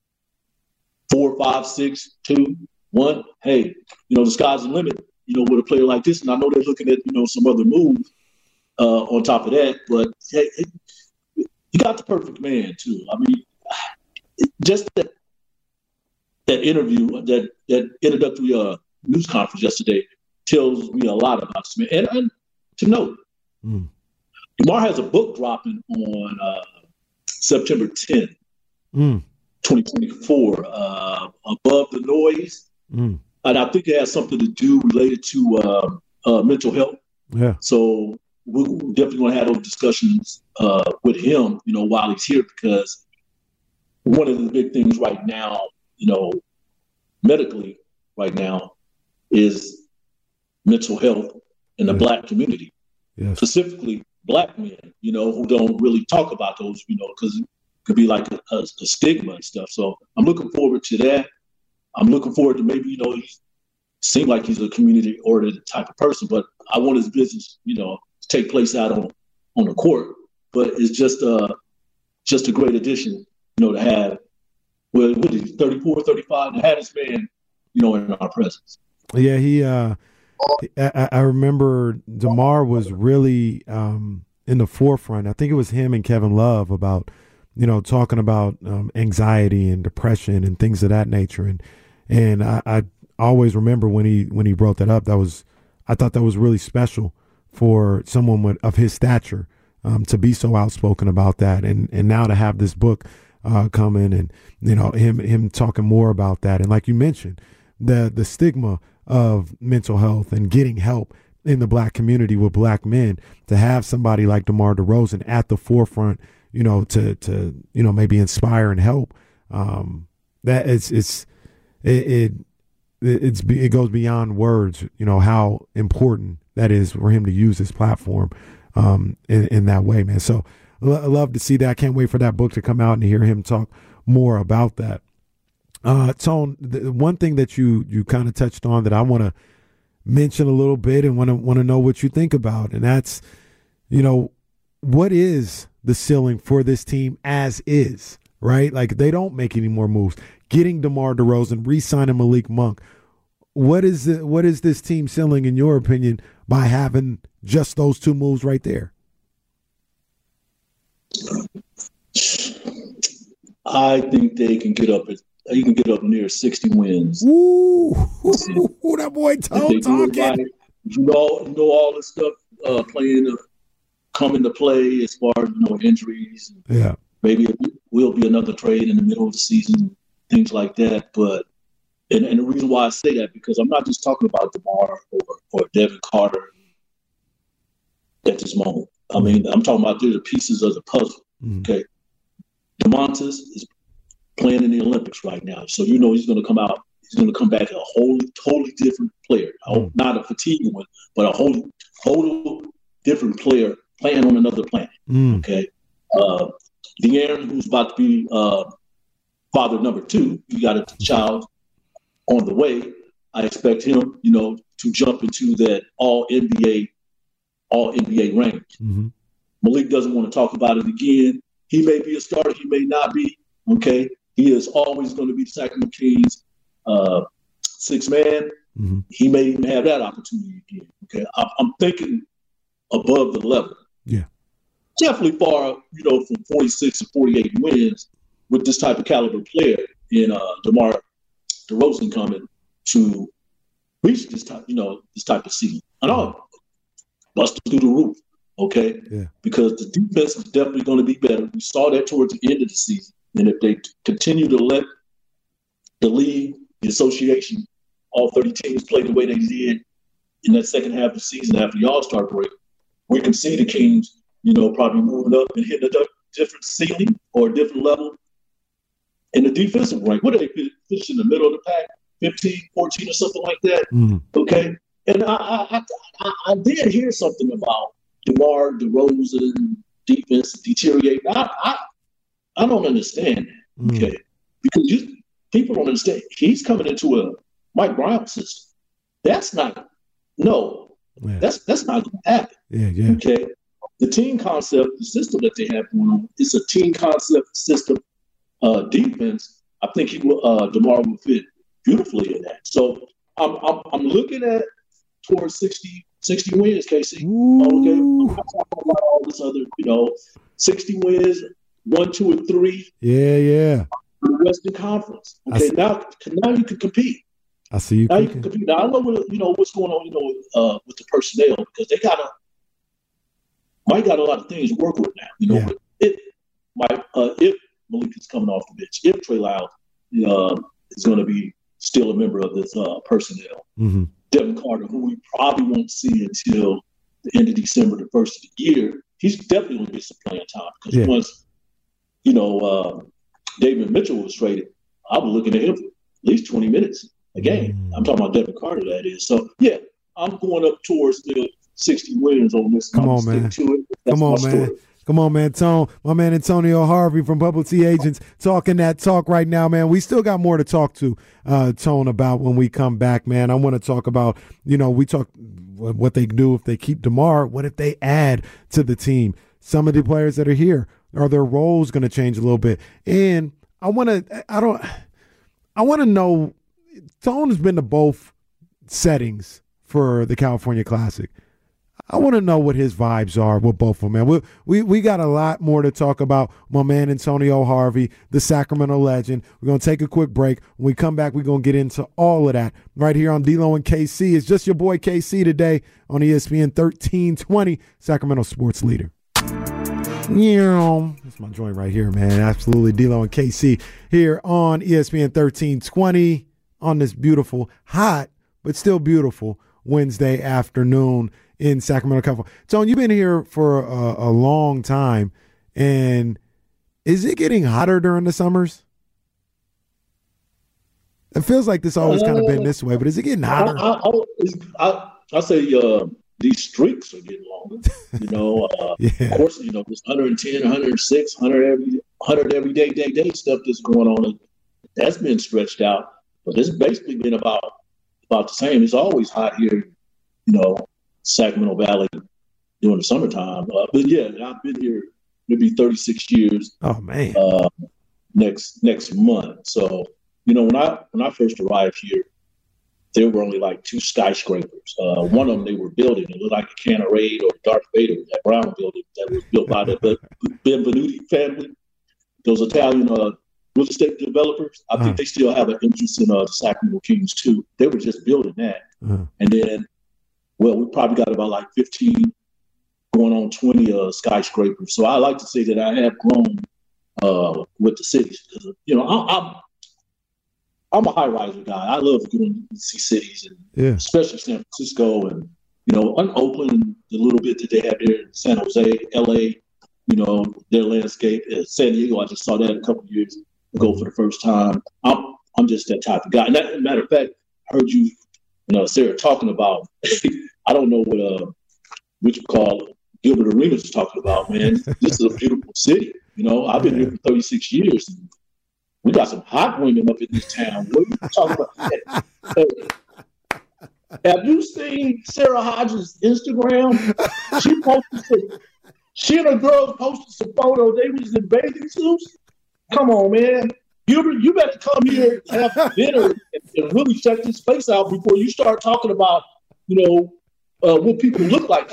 four, five, six, two, one. Hey, you know, the sky's the limit. You know, with a player like this, and I know they're looking at, you know, some other moves uh, on top of that, but hey, it, you got the perfect man too. I mean, just that that interview, that that introductory uh, news conference yesterday tells me a lot about this man. And, and to note, mm. DeMar has a book dropping on uh, September tenth, mm. twenty twenty-four, uh, Above the Noise. Mm. And I think it has something to do related to uh, uh, mental health. Yeah. So we're definitely going to have those discussions uh, with him, you know, while he's here, because one of the big things right now, you know, medically right now is mental health in the yeah. Black community, yeah. specifically Black men, you know, who don't really talk about those, you know, because it could be like a, a, a stigma and stuff. So I'm looking forward to that. I'm looking forward to maybe, you know, he seems like he's a community-oriented type of person, but I want his business, you know, to take place out on, on the court. But it's just uh, just a great addition, you know, to have, well, what is he, thirty-four, thirty-five, to have this man, you know, in our presence. Yeah, he, uh, I, I remember DeMar was really um, in the forefront. I think it was him and Kevin Love about, you know, talking about um, anxiety and depression and things of that nature. And and I, I always remember when he when he brought that up, that was I thought that was really special for someone with, of his stature um, to be so outspoken about that. And and now to have this book uh, come in and, you know, him him talking more about that. And like you mentioned, the the stigma of mental health and getting help in the Black community with Black men, to have somebody like DeMar DeRozan at the forefront, you know, to, to, you know, maybe inspire and help. Um, that it's, it's, it, it, it's, it goes beyond words, you know, how important that is for him to use his platform, um, in, in that way, man. So I love to see that. I can't wait for that book to come out and hear him talk more about that. Uh, Tone, the one thing that you, you kind of touched on that I want to mention a little bit and want to, want to know what you think about, and that's, you know, what is the ceiling for this team as is, right? Like, they don't make any more moves. Getting DeMar DeRozan, re-signing Malik Monk. What is the, what is this team ceiling, in your opinion, by having just those two moves right there? I think they can get up. You can get up near sixty wins. Ooh, ooh that boy Tone talking. You know, you know all this stuff uh, playing. Uh, come into play as far as, you know, injuries, yeah, maybe it will be another trade in the middle of the season, things like that. But and, and the reason why I say that, because I'm not just talking about DeMar or, or Devin Carter at this moment. I mean, I'm talking about they're the pieces of the puzzle. Mm-hmm. Okay, DeMontis is playing in the Olympics right now, so you know he's going to come out. He's going to come back a whole, totally different player. Mm-hmm. Not a fatigue one, but a whole, whole different player playing on another planet. Mm-hmm. Okay, uh, De'Aaron, who's about to be uh, father number two, he got a child on the way. I expect him, you know, to jump into that all N B A, all N B A range. Mm-hmm. Malik doesn't want to talk about it again. He may be a starter, he may not be. Okay, he is always going to be the Sacramento Kings uh, six man. Mm-hmm. He may even have that opportunity again. Okay, I'm, I'm thinking above the level. Yeah, definitely far, you know, from forty-six to forty-eight wins with this type of caliber player in uh, DeMar DeRozan coming to reach this type, you know, this type of season. And I'll bust through the roof, okay? Yeah. Because the defense is definitely going to be better. We saw that towards the end of the season. And if they continue to let the league, the association, all thirty teams play the way they did in that second half of the season after the All-Star break, we can see the Kings, you know, probably moving up and hitting a different ceiling or a different level in the defensive rank. What are they finish in the middle of the pack? fifteen, fourteen or something like that? Mm. Okay. And I, I, I, I did hear something about DeMar DeRozan defense deteriorating. I, I, I don't understand that. Mm. Okay. Because you, people don't understand. He's coming into a Mike Brown system. That's not, no, yeah. that's that's not going to happen. Yeah, yeah. Okay. The team concept, the system that they have going on, it's a team concept system. Uh, defense, I think he will. Uh, DeMar will fit beautifully in that. So I'm I'm, I'm looking at towards sixty, sixty wins, K C. Ooh. Okay, I'm not talking about all this other, you know, sixty wins, one, two, and three. Yeah, yeah. In the Western Conference. Okay, now now you can compete. I see you. Now cooking. you can compete. Now I know what, you know what's going on, you know, uh, with the personnel, because they got a Mike got a lot of things to work with now. You know, yeah. it Mike uh, if Malik is coming off the bench, if Trey Lyles uh, is going to be still a member of this uh, personnel, mm-hmm. Devin Carter, who we probably won't see until the end of December, the first of the year, he's definitely going to get some playing time, because yeah. once, you know, uh, David Mitchell was traded, I was looking at him for at least twenty minutes a game. Mm-hmm. I'm talking about Devin Carter, that is. So, yeah, I'm going up towards the sixty wins on this. Come on, man. To it. That's Come on, man. Story. Come on, man. Tone, my man Antonio Harvey from Publicity Agents talking that talk right now, man. We still got more to talk to uh, Tone about when we come back, man. I want to talk about, you know, we talk what they do if they keep DeMar. What if they add to the team? Some of the players that are here, are their roles going to change a little bit? And I want to, I don't, I want to know, Tone has been to both settings for the California Classic. I want to know what his vibes are with both of them, man. We, we we got a lot more to talk about. My man Antonio Harvey, the Sacramento legend. We're going to take a quick break. When we come back, we're going to get into all of that right here on D-Lo and K C. It's just your boy K C today on E S P N thirteen twenty, Sacramento Sports Leader. Yeah, that's my joint right here, man. Absolutely, D-Lo and K C here on E S P N thirteen twenty on this beautiful, hot, but still beautiful Wednesday afternoon in Sacramento, California. Tone, you've been here for a, a long time, and is it getting hotter during the summers? It feels like this always uh, kind of been this way, but is it getting hotter? I, I, I, I say uh, these streaks are getting longer. You know, uh, yeah. Of course, you know, this one ten, one oh six, one hundred every, one hundred every day, day, day stuff that's going on. That's been stretched out, but it's basically been about about the same. It's always hot here, you know, Sacramento Valley during the summertime. Uh, but yeah, I've been here maybe thirty-six years. Oh man! Uh, next next month. So you know, when I when I first arrived here, there were only like two skyscrapers. Uh, one of them they were building. It looked like a Canarade or Darth Vader, that brown building that was built by the Benvenuti family. Those Italian uh, real estate developers. I uh-huh. think they still have an interest in uh, the Sacramento Kings too. They were just building that, uh-huh. and then. Well, we probably got about like fifteen, going on twenty uh, skyscrapers. So I like to say that I have grown uh, with the cities. You know, I, I'm I'm a high riser guy. I love going to see cities, and yeah. especially San Francisco and you know, and Oakland, the little bit that they have there in San Jose, L A. You know, their landscape. And San Diego, I just saw that a couple of years ago for the first time. I'm I'm just that type of guy. And that, matter of fact, I heard you, you know, Sarah talking about. I don't know what uh, what you call Gilbert Arenas is talking about. Man, this is a beautiful city. You know, I've been here for thirty-six years. And we got some hot women up in this town. What are you talking about? Hey, have you seen Sarah Hodges' Instagram? She posted some, she and her girls posted some photos. They was in bathing suits. Come on, man. Gilbert, you better come here and have dinner and, and really check this place out before you start talking about, you know, uh, what people look like.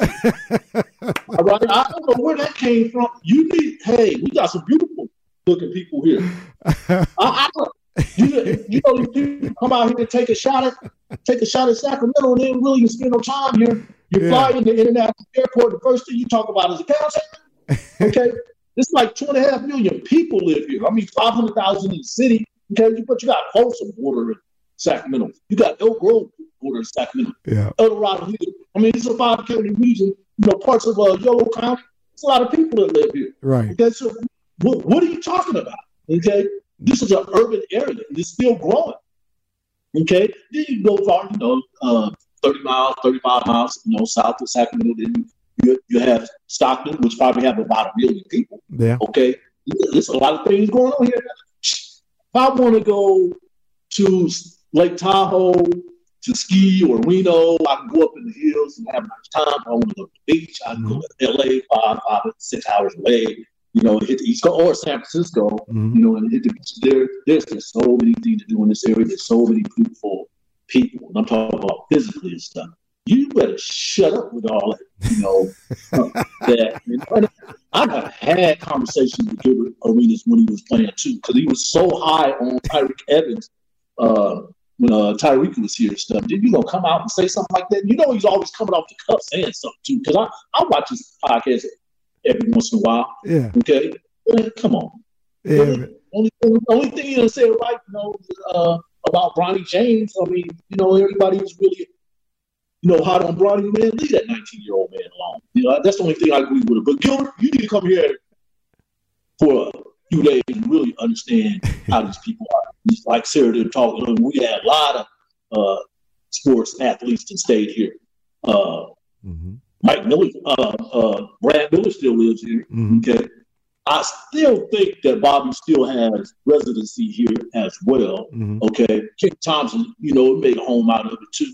All right? I don't know where that came from. You need, hey, we got some beautiful looking people here. I, I, you, you know, these people come out here and take a shot at take a shot at Sacramento, and then really you spend no time here. You yeah. fly into the international airport. The first thing you talk about is a council. Okay, it's like two and a half million people live here. I mean, five hundred thousand in the city. Okay, but you got Folsom border in Sacramento. You got Elk Grove border in Sacramento. Yeah, El Dorado Hill. I mean, it's a five county region. You know, parts of uh, Yolo County. It's a lot of people that live here. Right. Okay, so what, what are you talking about? Okay, this is an urban area. And it's still growing. Okay, then you go far, you know, uh, thirty miles, thirty-five miles, you know, south of Sacramento. Then you, you have Stockton, which probably have about a million people. Yeah. Okay, there's a lot of things going on here. If I want to go to Lake Tahoe to ski or Reno, I can go up in the hills and have a nice time. If I want to go to the beach, I can mm-hmm. go to L A, five, five, six hours away. You know, hit the East Coast or San Francisco, mm-hmm. you know, and hit the beach. There, there's just so many things to do in this area. There's so many beautiful people. And I'm talking about physically and stuff. You better shut up with all that, you know. uh, that and I've had conversations with Gilbert Arenas when he was playing too, because he was so high on Tyreek Evans uh, when uh, Tyreek was here and stuff. Then you gonna come out and say something like that? You know, he's always coming off the cuff saying something too. Because I, I watch his podcast every once in a while. Yeah. Okay. Man, come on. Yeah. Only, only, only, only thing you say right, you know, uh, about Bronny James. I mean, you know, everybody was really, you know, hot on Bronny. Man, leave that nineteen-year-old man alone. You know, that's the only thing I agree with. But Gilbert, you need to come here for a few days and really understand how these people are. Like Sarah did talk. We had a lot of uh, sports athletes that stayed here. Uh, mm-hmm. Mike Miller, uh, uh, Brad Miller still lives here. Mm-hmm. Okay, I still think that Bobby still has residency here as well. Mm-hmm. Okay, Ken Thompson, you know, made a home out of it too.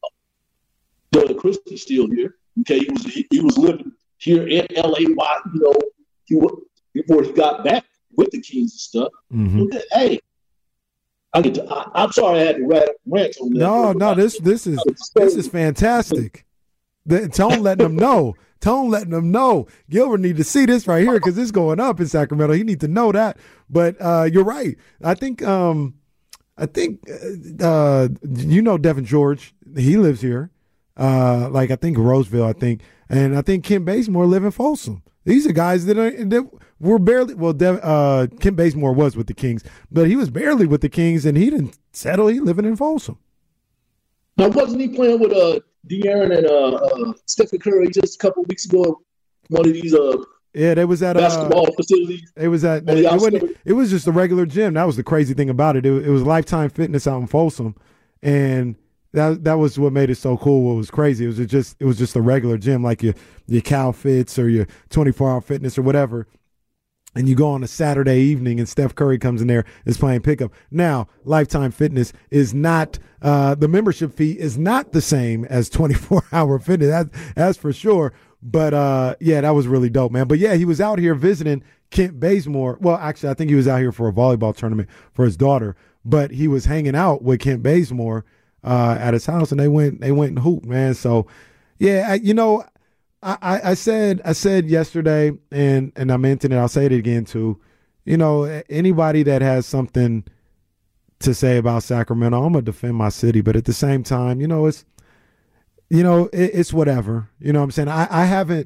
Doug Christie's still here. Okay, he was he, he was living here in L A. Why, you know, he before he got back with the Kings and stuff. Mm-hmm. Okay, hey, I get to, I, I'm sorry I had to rant, rant on that. No, no, this this is this is fantastic. The, Tone letting them know. Tone letting them know. Gilbert need to see this right here because it's going up in Sacramento. He need to know that. But uh, you're right. I think um, I think uh, you know Devin George. He lives here. Uh, like I think Roseville. I think, and I think Kent Bazemore live in Folsom. These are guys that are that were barely. Well, Dev, uh, Kent Bazemore was with the Kings, but he was barely with the Kings, and he didn't settle. He living in Folsom. Now, wasn't he playing with uh? De'Aaron and uh, uh, Stephen Curry just a couple of weeks ago, one of these uh yeah, they was at basketball uh, facilities. It was at it, wasn't, it was just a regular gym. That was the crazy thing about it. It, it was Lifetime Fitness out in Folsom, and that that was what made it so cool. What was crazy? It was just it was just a regular gym like your your Cal Fits or your twenty-four hour fitness or whatever. And you go on a Saturday evening and Steph Curry comes in there, is playing pickup. Now, Lifetime Fitness is not, uh, the membership fee is not the same as twenty-four hour fitness. That, that's for sure. But, uh, yeah, that was really dope, man. But, yeah, he was out here visiting Kent Bazemore. Well, actually, I think he was out here for a volleyball tournament for his daughter. But he was hanging out with Kent Bazemore uh, at his house, and they went they went and hooped, man. So, yeah, I, you know, I, I said I said yesterday, and, and I meant it, and I'll say it again too. You know, anybody that has something to say about Sacramento, I'm gonna defend my city. But at the same time, you know, it's you know, it, it's whatever. You know what I'm saying? I, I haven't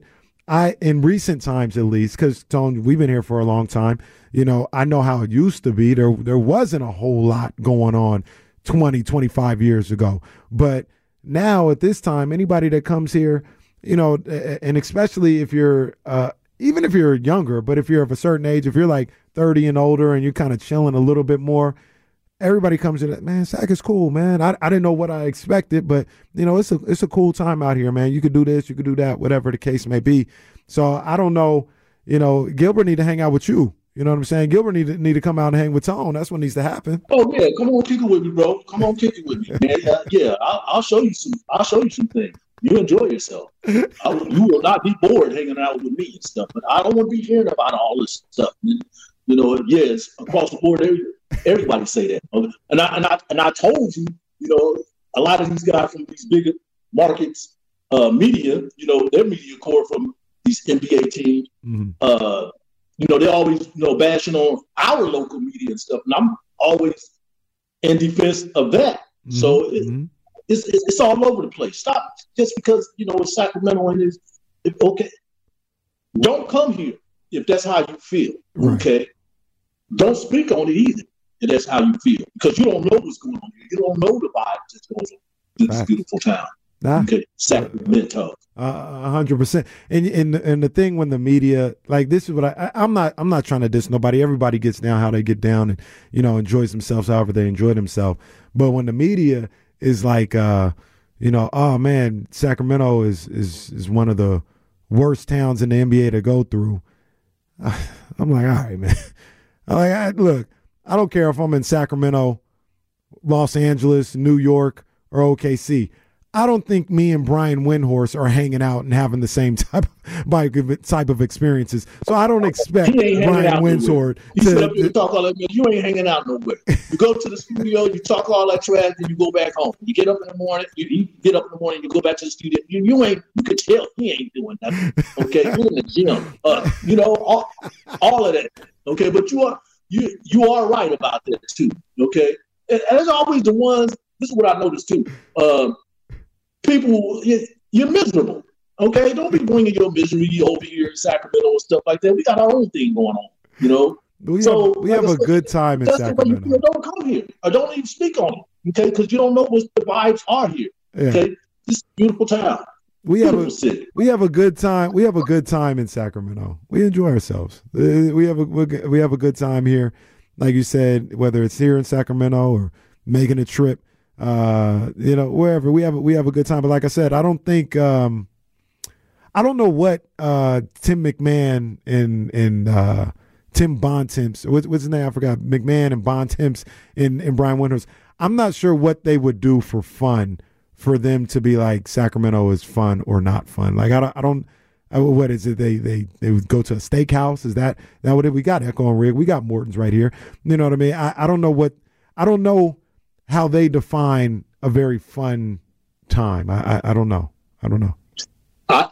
I in recent times at least, because Tone, we've been here for a long time. You know, I know how it used to be. There there wasn't a whole lot going on twenty, twenty-five years ago. But now at this time, anybody that comes here, you know, and especially if you're uh, even if you're younger, but if you're of a certain age, if you're like thirty and older and you're kind of chilling a little bit more, everybody comes in, man, Sac is cool, man. I, I didn't know what I expected, but, you know, it's a it's a cool time out here, man. You could do this, you could do that, whatever the case may be. So I don't know, you know, Gilbert need to hang out with you. You know what I'm saying? Gilbert need to, need to come out and hang with Tone. That's what needs to happen. Oh, yeah. Come on, kick it with me, bro. Come on, kick it with me, man. Uh, yeah, I'll, I'll show you some I'll show you some things. You enjoy yourself. I, you will not be bored hanging out with me and stuff, but I don't want to be hearing about all this stuff. You know, yes, across the board, every, everybody say that. And I and I and I told you, you know, a lot of these guys from these bigger markets, uh, media, you know, their media core from these N B A teams, mm-hmm. uh, you know, they're always, you know, bashing on our local media and stuff, and I'm always in defense of that. Mm-hmm. So it, mm-hmm. it's, it's it's all over the place. Stop just because, you know, it's Sacramento and it's it, okay. Don't come here if that's how you feel. Right. Okay. Don't speak on it either if that's how you feel, because you don't know what's going on here. You don't know the vibe that's going on in this right. beautiful town. Nah. Okay, Sacramento. A hundred percent. And and and the thing when the media, like, this is what I, I I'm not I'm not trying to diss nobody. Everybody gets down how they get down and, you know, enjoys themselves however they enjoy themselves. But when the media is like, uh, you know, oh man, Sacramento is is is one of the worst towns in the N B A to go through. I'm like, all right, man. I'm like, I, look, I don't care if I'm in Sacramento, Los Angeles, New York, or O K C. I don't think me and Brian Windhorst are hanging out and having the same type of, type of experiences. So I don't expect Brian Windhorst to, to, to talk all that. You ain't hanging out nowhere. You go to the studio, you talk all that trash, and you go back home. You get up in the morning, you, you get up in the morning, you go back to the studio. You, you ain't. You could tell he ain't doing nothing. Okay, you're in the gym. Uh, you know, all, all of that. Okay, but you are you you are right about that too. Okay, and, and there's always the ones. This is what I noticed too. Um, People, you're miserable, okay? Don't be bringing your misery over here in Sacramento and stuff like that. We got our own thing going on, you know? We so have, we have a good time in Sacramento. You don't come here or don't even speak on it, okay? Because you don't know what the vibes are here, yeah. Okay? This is a beautiful town. We have a city. We have a good time. We have a good time in Sacramento. We enjoy ourselves. We have a we have a good time here, like you said. Whether it's here in Sacramento or making a trip. Uh, you know, wherever we have we have a good time. But like I said, I don't think um, I don't know what uh, Tim McMahon and and uh, Tim Bontemps, what's, what's his name? I forgot. McMahon and Bontemps and, and Brian Windhorst. I'm not sure what they would do for fun for them to be like Sacramento is fun or not fun. Like I don't I don't. I, what is it? They they they would go to a steakhouse. Is that that what it, we got? Echo and Rig. We got Morton's right here. You know what I mean? I, I don't know what I don't know. How they define a very fun time. I, I I don't know. I don't know. I,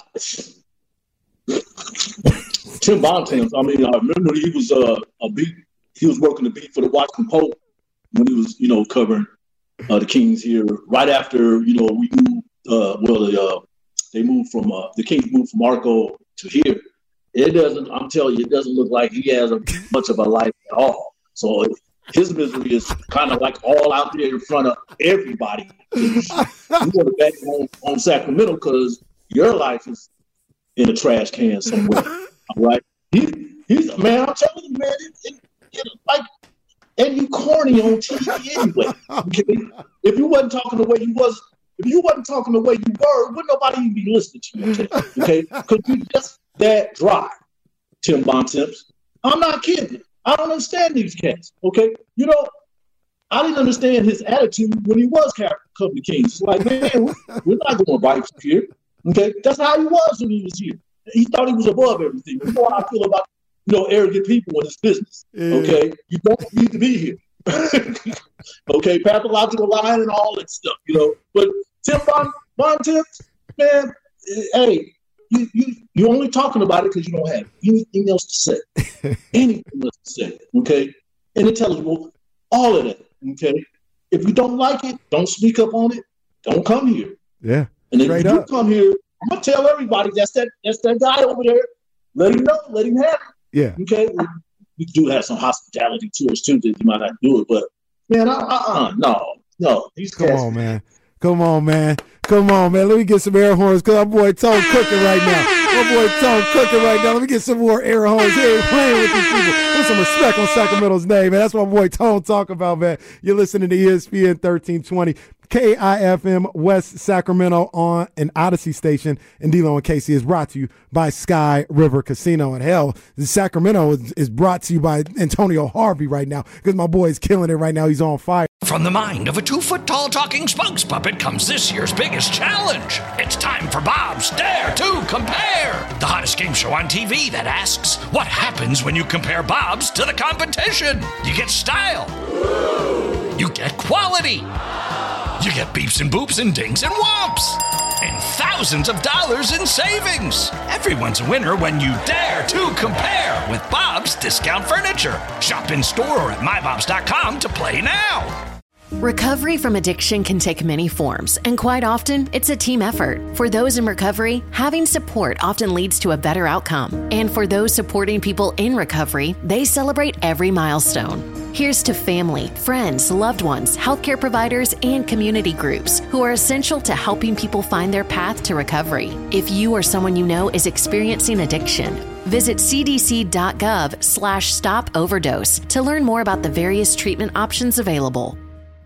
Tim Bontemps, I mean, I remember he was uh, a beat. He was working the beat for the Washington Post when he was, you know, covering uh, the Kings here. Right after, you know, we moved. Uh, well, the, uh, they moved from uh, the Kings moved from Arco to here. It doesn't. I'm telling you, it doesn't look like he has a, much of a life at all. So. His misery is kind of like all out there in front of everybody. You want to bet on, on Sacramento because your life is in a trash can somewhere. All right, he, he's man. I'm telling you, man. It, it, it, like, and you corny on T V anyway. Okay? If you wasn't talking the way you was, if you wasn't talking the way you were, wouldn't nobody even be listening to you? Okay, because you just that dry, Tim Bontemps. I'm not kidding. I don't understand these cats, okay? You know, I didn't understand his attitude when he was covering the Kings. It's like, man, we're not going to bite you here, okay? That's how he was when he was here. He thought he was above everything. You know how I feel about, you know, arrogant people in this business, okay? You don't need to be here, okay? Pathological lying and all that stuff, you know? But Tim Bon Bontemps, man, hey, You, you, you're only talking about it because you don't have anything else to say. Anything else to say, okay? Intelligible, all of that, okay? If you don't like it, don't speak up on it. Don't come here. Yeah, and if you do come here I'm gonna tell everybody that's that that's that guy over there. Let him know. Let him have it. Yeah. Okay. We, we do have some hospitality tours too that you might not do it, but man, uh, uh, no, no. These Come cats, on, man. Come on, man. Come on, man. Let me get some air horns because our boy Tone cooking right now. My boy Tone cooking right now. Let me get some more air horns. He ain't playing with these people. Put some respect on Sacramento's name, man. That's what my boy Tone talk about, man. You're listening to E S P N thirteen twenty. K I F M West Sacramento on an Odyssey station, and D-Lo and Casey is brought to you by Sky River Casino. And hell, Sacramento is, is brought to you by Antonio Harvey right now because my boy is killing it right now. He's on fire. From the mind of a two-foot-tall talking spokes puppet comes this year's biggest challenge. It's time for Bob's Dare to Compare, the hottest game show on T V that asks, what happens when you compare Bob's to the competition? You get style. You get quality. You get beeps and boops and dings and whomps. And thousands of dollars in savings. Everyone's a winner when you dare to compare with Bob's Discount Furniture. Shop in store or at my bobs dot com to play now. Recovery from addiction can take many forms, and quite often, it's a team effort. For those in recovery, having support often leads to a better outcome. And for those supporting people in recovery, they celebrate every milestone. Here's to family, friends, loved ones, healthcare providers, and community groups who are essential to helping people find their path to recovery. If you or someone you know is experiencing addiction, visit cdc.gov slash stop overdose to learn more about the various treatment options available.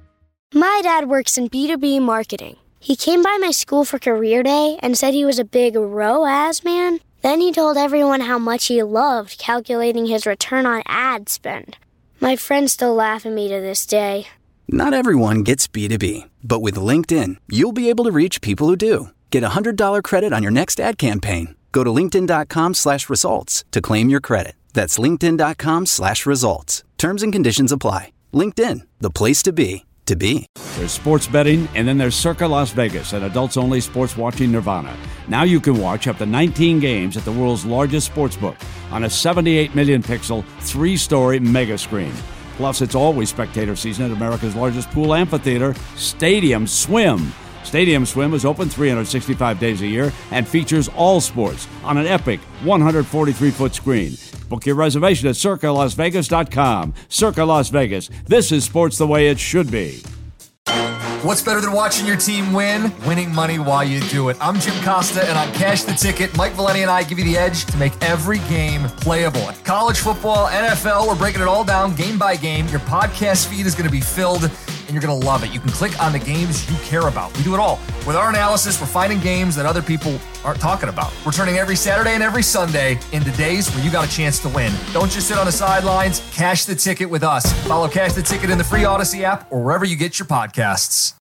My dad works in B two B marketing. He came by my school for career day and said he was a big R O A S man. Then he told everyone how much he loved calculating his return on ad spend. My friends still laugh at me to this day. Not everyone gets B two B, but with LinkedIn, you'll be able to reach people who do. Get a one hundred dollars credit on your next ad campaign. Go to linkedin.com slash results to claim your credit. That's linkedin.com slash results. Terms and conditions apply. LinkedIn, the place to be, to be. There's sports betting, and then there's Circa Las Vegas, an adults-only sports watching nirvana. Now you can watch up to nineteen games at the world's largest sportsbook on a seventy-eight million pixel, three-story mega screen. Plus, it's always spectator season at America's largest pool amphitheater, Stadium Swim. Stadium Swim is open three hundred sixty-five days a year and features all sports on an epic one hundred forty-three foot screen. Book your reservation at circa las vegas dot com. Circa Las Vegas. This is sports the way it should be. What's better than watching your team win? Winning money while you do it. I'm Jim Costa, and on Cash the Ticket, Mike Valeni and I give you the edge to make every game playable. College football, N F L, we're breaking it all down game by game. Your podcast feed is going to be filled, and you're going to love it. You can click on the games you care about. We do it all. With our analysis, we're finding games that other people aren't talking about. We're turning every Saturday and every Sunday into days where you got a chance to win. Don't just sit on the sidelines. Cash the Ticket with us. Follow Cash the Ticket in the free Odyssey app or wherever you get your podcasts.